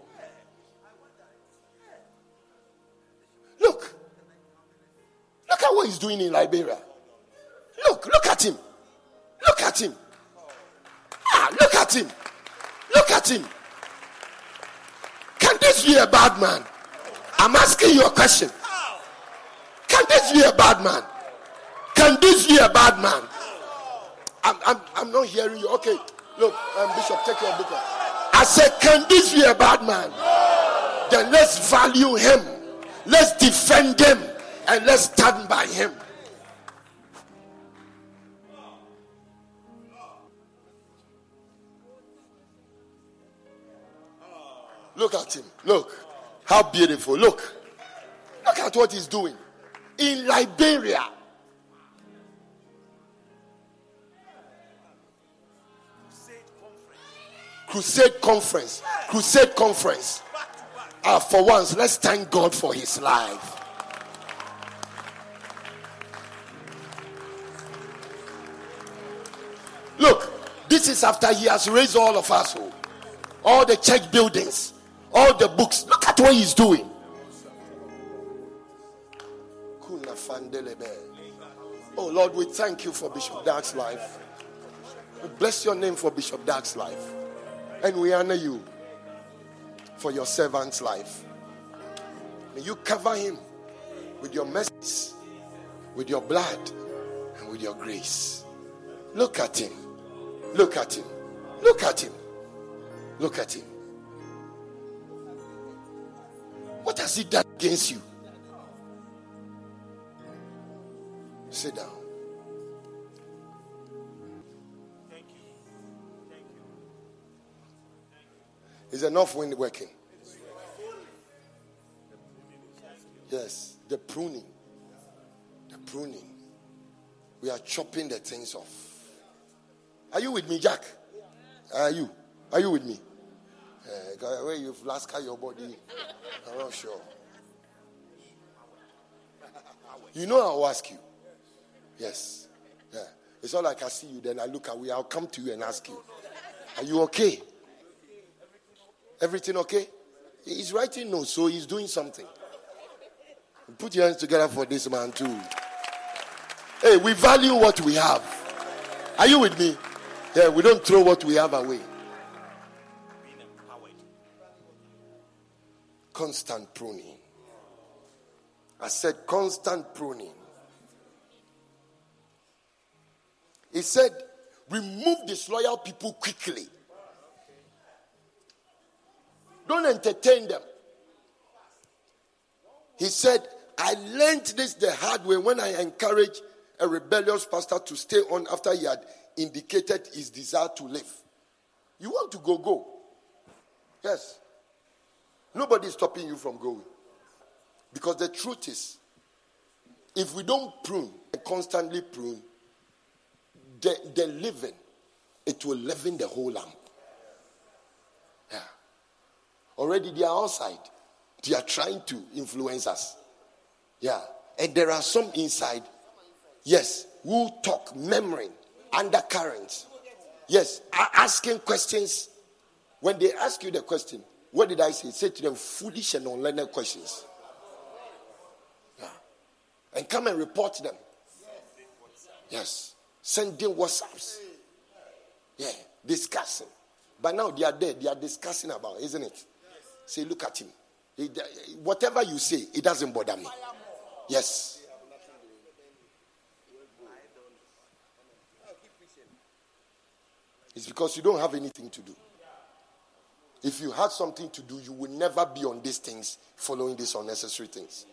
Look at what he's doing in Liberia. Look at him. Look at him. Look at him. Look at him. Can this be a bad man? I'm asking you a question. Can this be a bad man? Can this be a bad man? I'm not hearing you. Okay, look, Bishop, take your book off. I said, can this be a bad man? Then let's value him. Let's defend him. And let's stand by him. Look at him. Look. How beautiful. Look. Look at what he's doing in Liberia. Crusade conference. For once, let's thank God for his life. Look, this is after he has raised all of us, all the church buildings, all the books. Look at what he's doing. Oh Lord, we thank you for Bishop Dark's life. We bless your name for Bishop Dark's life. And we honor you for your servant's life. May you cover him with your mercies, with your blood, and with your grace. Look at him. Look at him. Look at him. Look at him. What has he done against you? Sit down. Thank you. Thank you. Is enough wind working? Yes, the pruning. The pruning. We are chopping the things off. Are you with me, Jack? Are you with me? Where you've lascar your body, I'm not sure. You know I'll ask you. Yes. Yeah. It's not like I see you, then I look away. I'll come to you and ask you. Are you okay? Everything okay? He's writing notes, so he's doing something. Put your hands together for this man too. Hey, we value what we have. Are you with me? Yeah, we don't throw what we have away. Constant pruning. I said constant pruning. He said, remove disloyal people quickly. Don't entertain them. He said, I learned this the hard way when I encouraged a rebellious pastor to stay on after he had indicated his desire to live. You want to go. Yes. Nobody is stopping you from going. Because the truth is, if we don't prune and constantly prune, the living, it will leaven the whole lamp. Yeah. Already they are outside. They are trying to influence us. Yeah. And there are some inside, yes, who talk, murmuring, undercurrents. Yes, asking questions. When they ask you the question, what did I say? Say to them, foolish and unlearned questions. Yeah. And come and report them. Yes. Sending WhatsApps. Yeah. Discussing. But now they are there. They are discussing about, isn't it? Say, look at him. Whatever you say, it doesn't bother me. Yes. It's because you don't have anything to do. If you had something to do, you would never be on these things, following these unnecessary things.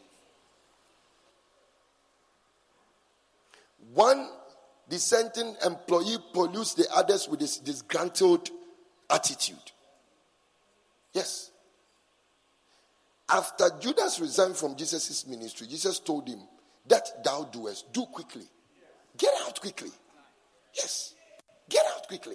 One dissenting employee pollutes the others with this disgruntled attitude. Yes. After Judas resigned from Jesus' ministry, Jesus told him, that thou doest, do quickly. Get out quickly. Yes. Get out quickly.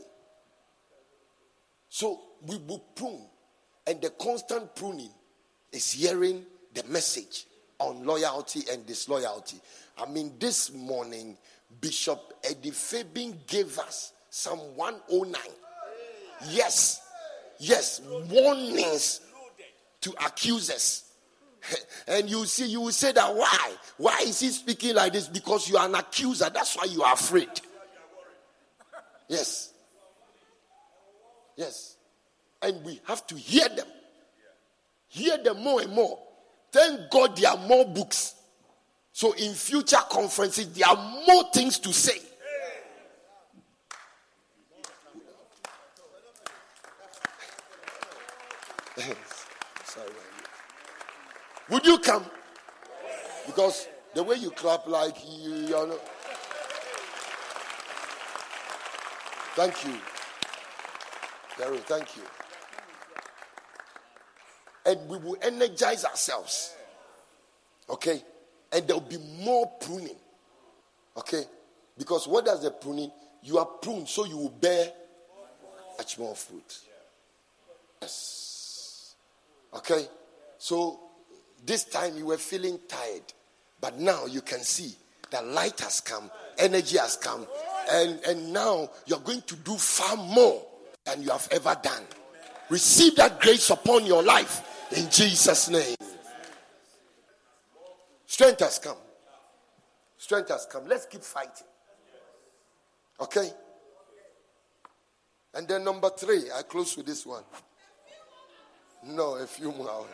So we will prune. And the constant pruning is hearing the message on loyalty and disloyalty. I mean, this morning, Bishop Eddie Fabin gave us Psalm 109. Yes. Yes. Warnings to accusers. And you will say that why? Why is he speaking like this? Because you are an accuser. That's why you are afraid. Yes. Yes. And we have to hear them. Hear them more and more. Thank God there are more books. So in future conferences, there are more things to say. Sorry. Would you come? Because the way you clap, like you are not. Thank you. Gary, thank you. And we will energize ourselves. Okay? And there will be more pruning. Okay? Because what does the pruning? You are pruned so you will bear much more fruit. Yes. Okay? So this time you were feeling tired. But now you can see that light has come, energy has come, and now you're going to do far more than you have ever done. Receive that grace upon your life in Jesus' name. Strength has come. Strength has come. Let's keep fighting. Okay? And then number 3, I close with this one. No, a few more hours.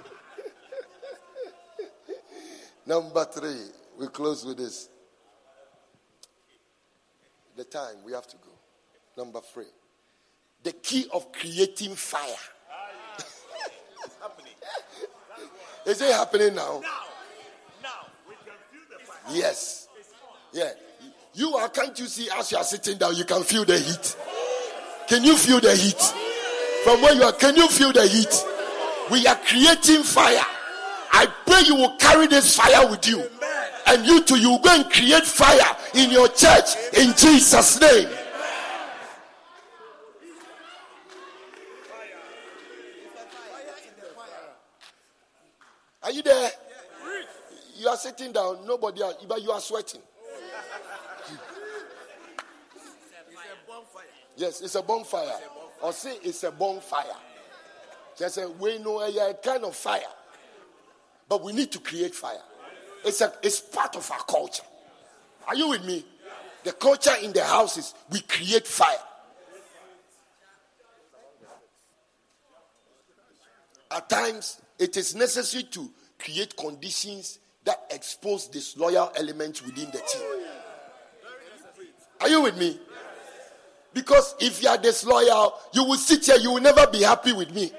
Number 3, we close with this. The time, we have to go. Number 3. The key of creating fire. Is it happening now? Now, we can feel the fire. Yes. Yeah. You are, can't you see as you are sitting down, you can feel the heat. Can you feel the heat? From where you are, can you feel the heat? We are creating fire. I pray you will carry this fire with you. And you too, you will go and create fire in your church in Jesus' name. Are you there? You are sitting down, nobody else, but you are sweating. Yes, it's a bonfire. Or say it's a bonfire. Just say we know a kind of fire. But we need to create fire. It's part of our culture. Are you with me? The culture in the house is we create fire. At times, it is necessary to create conditions that expose disloyal elements within the team. Are you with me? Because if you are disloyal, you will sit here, you will never be happy with me.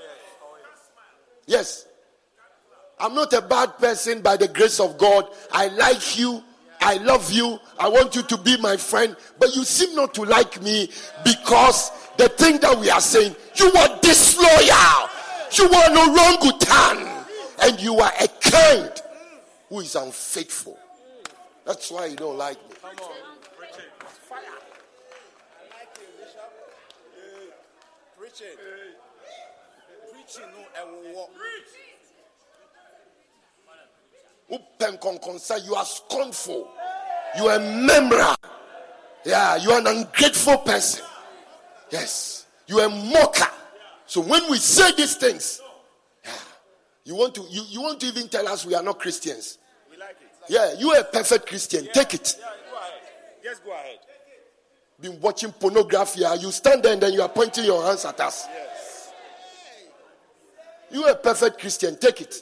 Yes. I'm not a bad person by the grace of God. I like you. I love you. I want you to be my friend. But you seem not to like me because the thing that we are saying, you are disloyal. You are an orangutan. And you are a kind who is unfaithful. That's why you don't like me. Come on. Preach it. Fire. I like you, Bishop. Preach it. Preaching, no, I will walk. You are scornful. You are a member. Yeah, you are an ungrateful person. Yes, you are a mocker. So when we say these things, yeah, you want to even tell us we are not Christians. We like it. Yeah, you are a perfect Christian. Take it. Yeah, go ahead. Yes, go ahead. Been watching pornography. You stand there and then you are pointing your hands at us. Yes. You are a perfect Christian. Take it.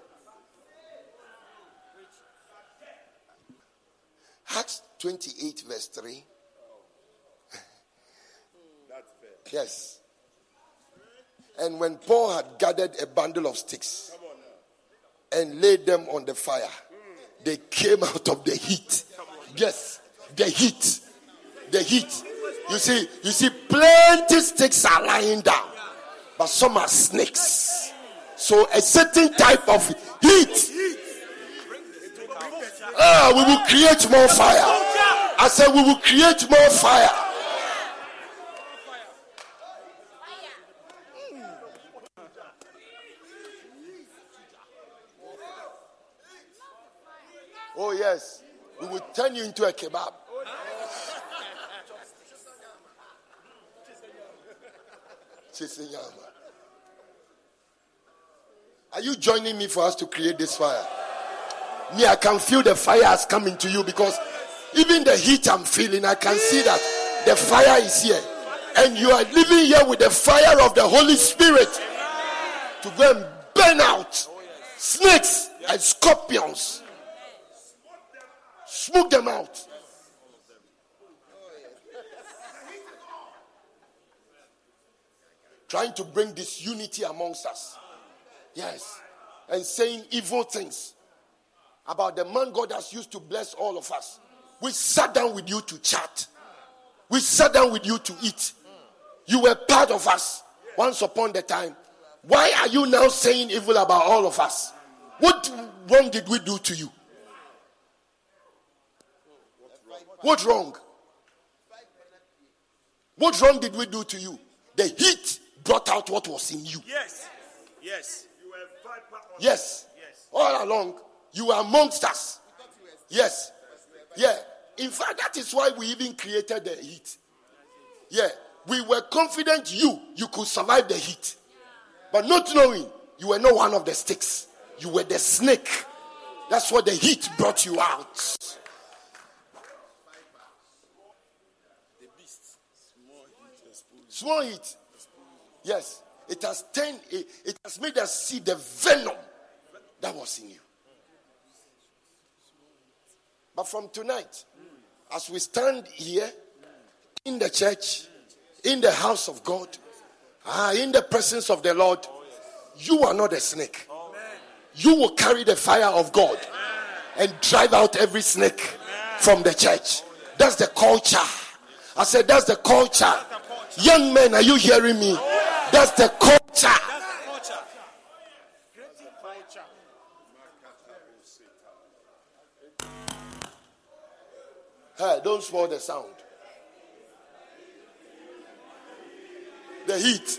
Acts 28 verse 3. That's fair. Yes. And when Paul had gathered a bundle of sticks and laid them on the fire, they came out of the heat. Yes, the heat. The heat. You see, plenty sticks are lying down, but some are snakes. So a certain type of heat. We will create more fire. I said we will create more fire. Oh yes, we will turn you into a kebab. Are you joining me for us to create this fire? Me, I can feel the fire has come into you because even the heat I'm feeling, I can see that the fire is here. And you are living here with the fire of the Holy Spirit to go and burn out snakes and scorpions. Smoke them out. Trying to bring this unity amongst us. Yes. And saying evil things about the man God has used to bless all of us. We sat down with you to chat. We sat down with you to eat. You were part of us once upon the time. Why are you now saying evil about all of us? What wrong did we do to you? What wrong? What wrong did we do to you? The heat brought out what was in you. Yes. Yes. You were viper. Yes. All along, you were amongst us. Yes. Yeah. In fact, that is why we even created the heat. Yeah. We were confident you could survive the heat. But not knowing you were not one of the sticks. You were the snake. That's what the heat brought you out. The beast. Small heat. Yes. It has made us see the venom that was in you. But from tonight, as we stand here in the church, in the house of God, in the presence of the Lord, you are not a snake. You will carry the fire of God and drive out every snake from the church. That's the culture. I said, that's the culture. Young men, are you hearing me? That's the culture. Hey, don't spoil the sound. The heat.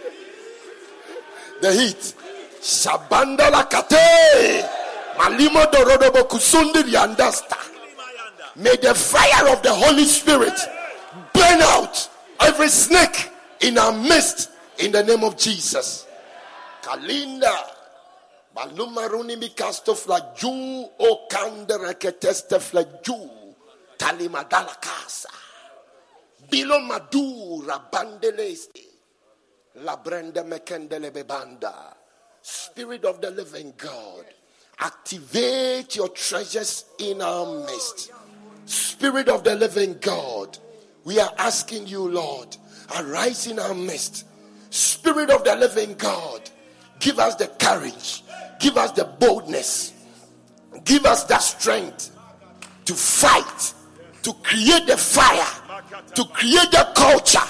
The heat. Shabandala kate. Malimo dorodobo kusundi riandasta. May the fire of the Holy Spirit burn out every snake in our midst in the name of Jesus. Kalinda. Balumaruni mikasto flaju o kandere keteste flaju. Talimadala casa. Bilo madura bandeleste. La brenda mekendele bebanda. Spirit of the living God, activate your treasures in our midst. Spirit of the living God, we are asking you, Lord, arise in our midst. Spirit of the living God, give us the courage, give us the boldness, give us the strength to fight, to create the fire, to create the culture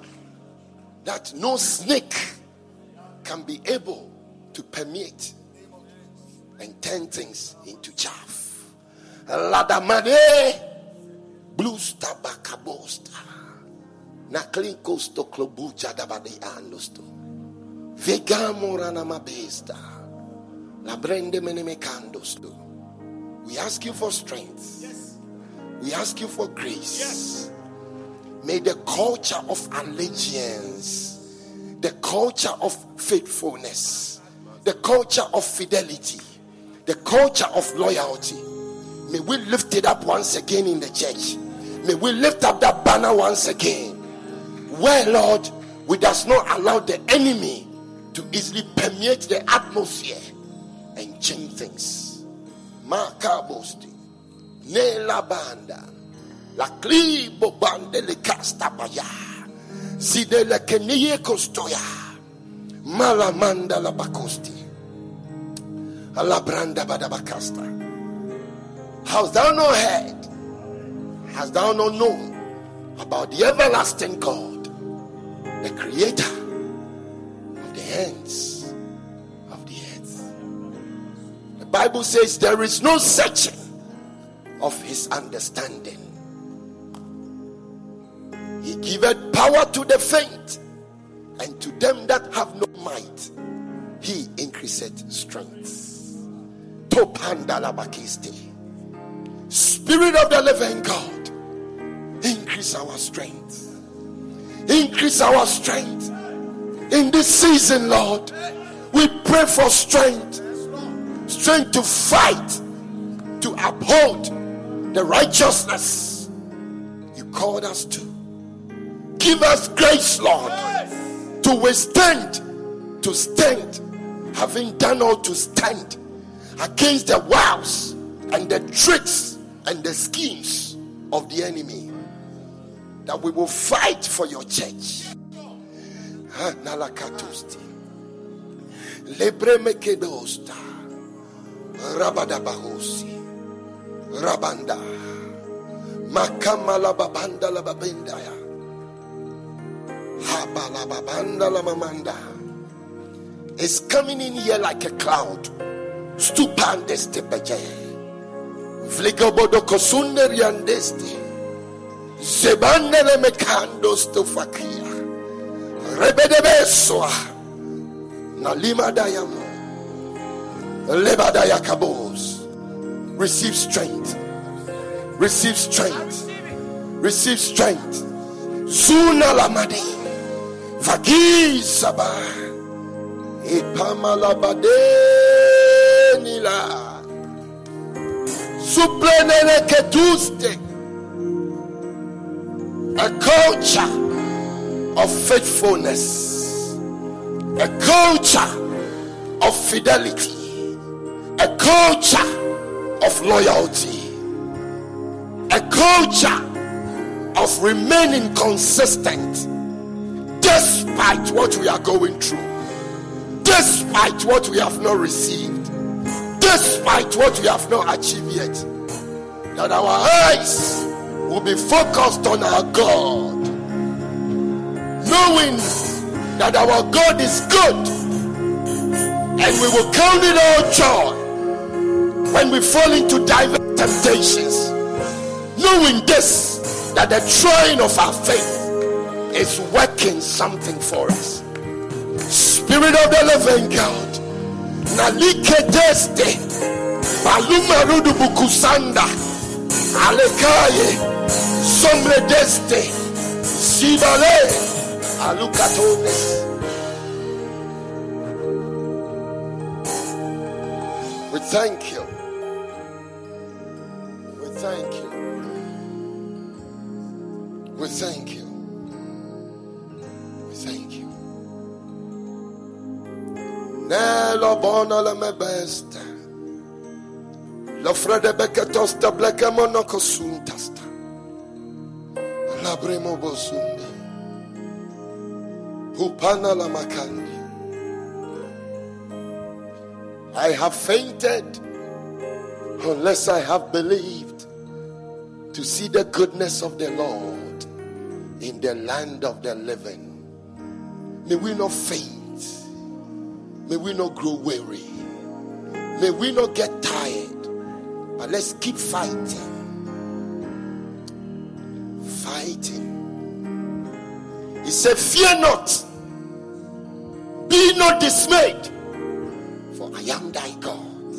that no snake can be able to permeate and turn things into chaff. Ladamane blues tabakabosta naklinkosto klobuja dabade anosto vegamorana mabesta la brende menemekandosto. We ask you for strength. Yes. We ask you for grace. Yes. May the culture of allegiance, the culture of faithfulness, the culture of fidelity, the culture of loyalty, may we lift it up once again in the church. May we lift up that banner once again. Where, Lord, we does not allow the enemy to easily permeate the atmosphere and change things. Makabosti, Nela Banda, La Klibo Bande Le Castabaya, Zidele Kenie Costoya. Malamanda la bakosti. Alabranda badabakasta. Hast thou not heard? Hast thou not known about the everlasting God, the creator of the ends of the earth? The Bible says there is no searching of his understanding. He giveth power to the faint, and to them that have no might, he increaseth strength. Spirit of the living God, increase our strength. Increase our strength. In this season, Lord, we pray for strength. Strength to fight, to uphold the righteousness you called us to. Give us grace, Lord, to withstand, to stand, having done all to stand against the wiles and the tricks and the schemes of the enemy. That we will fight for your church. Nalakatosti Lebremekedosta Rabadabahosi Rabanda Makamala Babanda la Babendaya Habala Babanda la Mamanda is coming in here like a cloud, Stupandeste beje. Vligobodo kosunderiandeste. Zebandele mekando stofakia. Rebedebesoa. Nalima dayamo. Lebadaya kabos. Receive strength. Receive strength. Receive strength. Zuna lamadi. Vagi saba. Ipamala nila. Suplenele ketuste. A culture of faithfulness. A culture of fidelity. A culture of loyalty. A culture of remaining consistent despite what we are going through, despite what we have not received, despite what we have not achieved yet. That our eyes will be focused on our God, knowing that our God is good, and we will count it all joy when we fall into diverse temptations, knowing this, that the trying of our faith is working something for us. Spirit of the living God, Nalike Deste, Baluma Rudu Bukusanda, Alekaye, Sombre Deste, Sibale, Alukatones. We thank you. We thank you. We thank you. We thank you. Nelo bona la me besta. Lo frede beketosta bleke monoko suntasta. La bremo bosundi. Upana la makandi. I have fainted unless I have believed to see the goodness of the Lord in the land of the living. May we not faint. May we not grow weary. May we not get tired. But let's keep fighting. Fighting. He said, fear not. Be not dismayed. For I am thy God.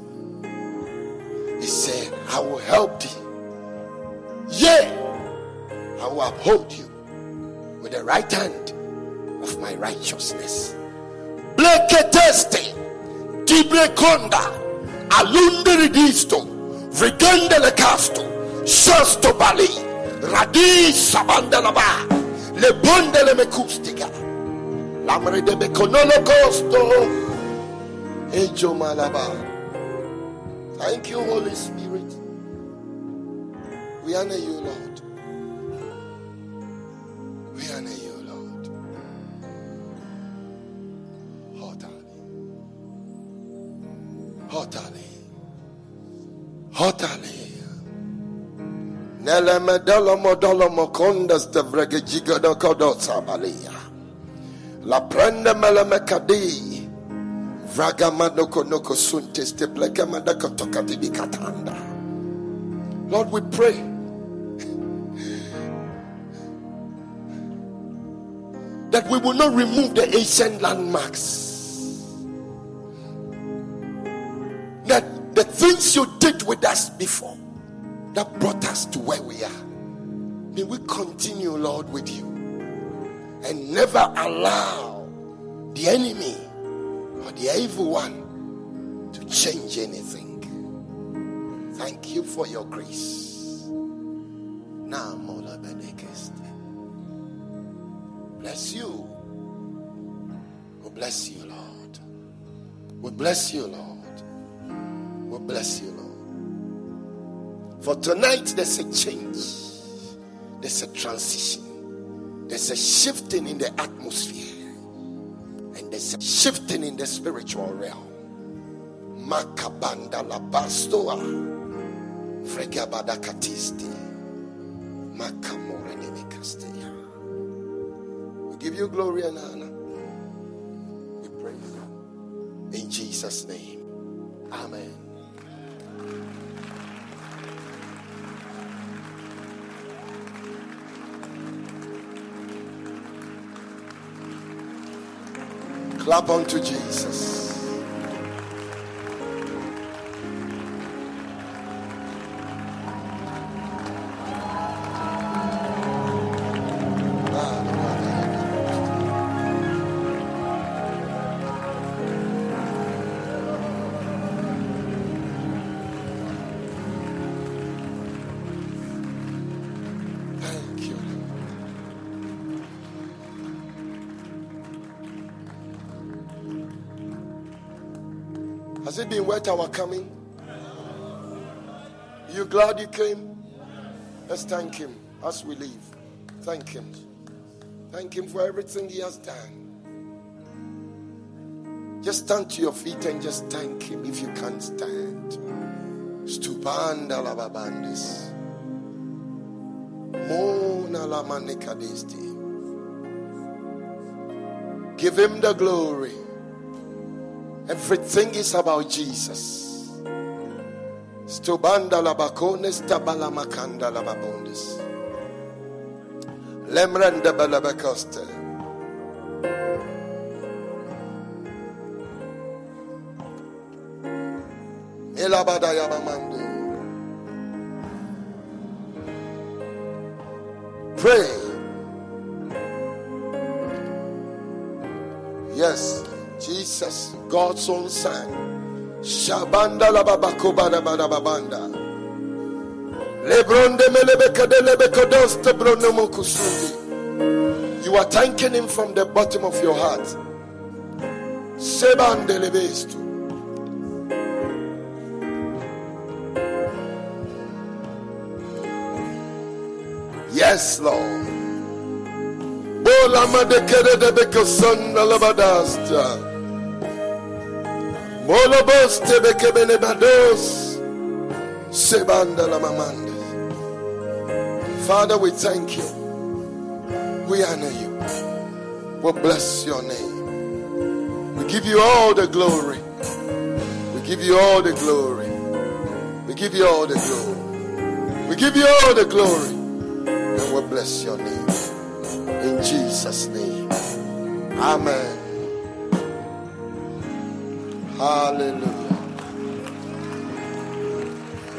He said, I will help thee. Yea, I will uphold you with the right hand of my righteousness. Bleketeste, Tibrekonda, Alunderidisto, Vrigandele Casto, Shasto Bali, Radi Sabandalaba, Lebondele Mekustiga, Lamre de Beconolo Costo, Ejo Malaba. Thank you, Holy Spirit. We honor you, Lord. We honor you, Lord. Hotali. Hotali. Hotali. Nele medolo modolo mokondas de vregejiga do kodotsa balia. La prende mele mekadi. Vragamadoko noko suntes te plekemadaka tokati bikatanda. Lord, we pray that we will not remove the ancient landmarks. That the things you did with us before that brought us to where we are, may we continue, Lord, with you and never allow the enemy or the evil one to change anything. Thank you for your grace. Now, Mola Benekeste. Bless you. We bless you, Lord. We bless you, Lord. We bless you, Lord. For tonight, there's a change. There's a transition. There's a shifting in the atmosphere. And there's a shifting in the spiritual realm. Makabanda la bastoa. Fregabada katiste. Makamore nemekaste. Give you glory and honor. We pray in Jesus' name. Amen. Clap unto Jesus. Has it been worth our coming? You glad you came? Let's thank him as we leave. Thank him. Thank him for everything he has done. Just stand to your feet and just thank him if you can't stand. Stupanda la babandis. Mona la manikadesti. Give him the glory. Everything is about Jesus. Stubanda la bacones tabala makanda la babondis. Lemranda balabacosta. Elabada yabamando. Pray. Yes. Jesus, God's own son. Shabanda la babakoba da babanda. Lebron de melebeka de lebekodoste bronomokusundi. You are thanking him from the bottom of your heart. Sebande lebestu. Yes, Lord. Bolama de kere de bekosanda la badasta. Molobos te bekebene bados. Sebanda la mamanda. Father, we thank you. We honor you. We bless your name. We give you all the glory. We give you all the glory. We give you all the glory. We give you all the glory. And we bless your name. In Jesus' name. Amen. Hallelujah.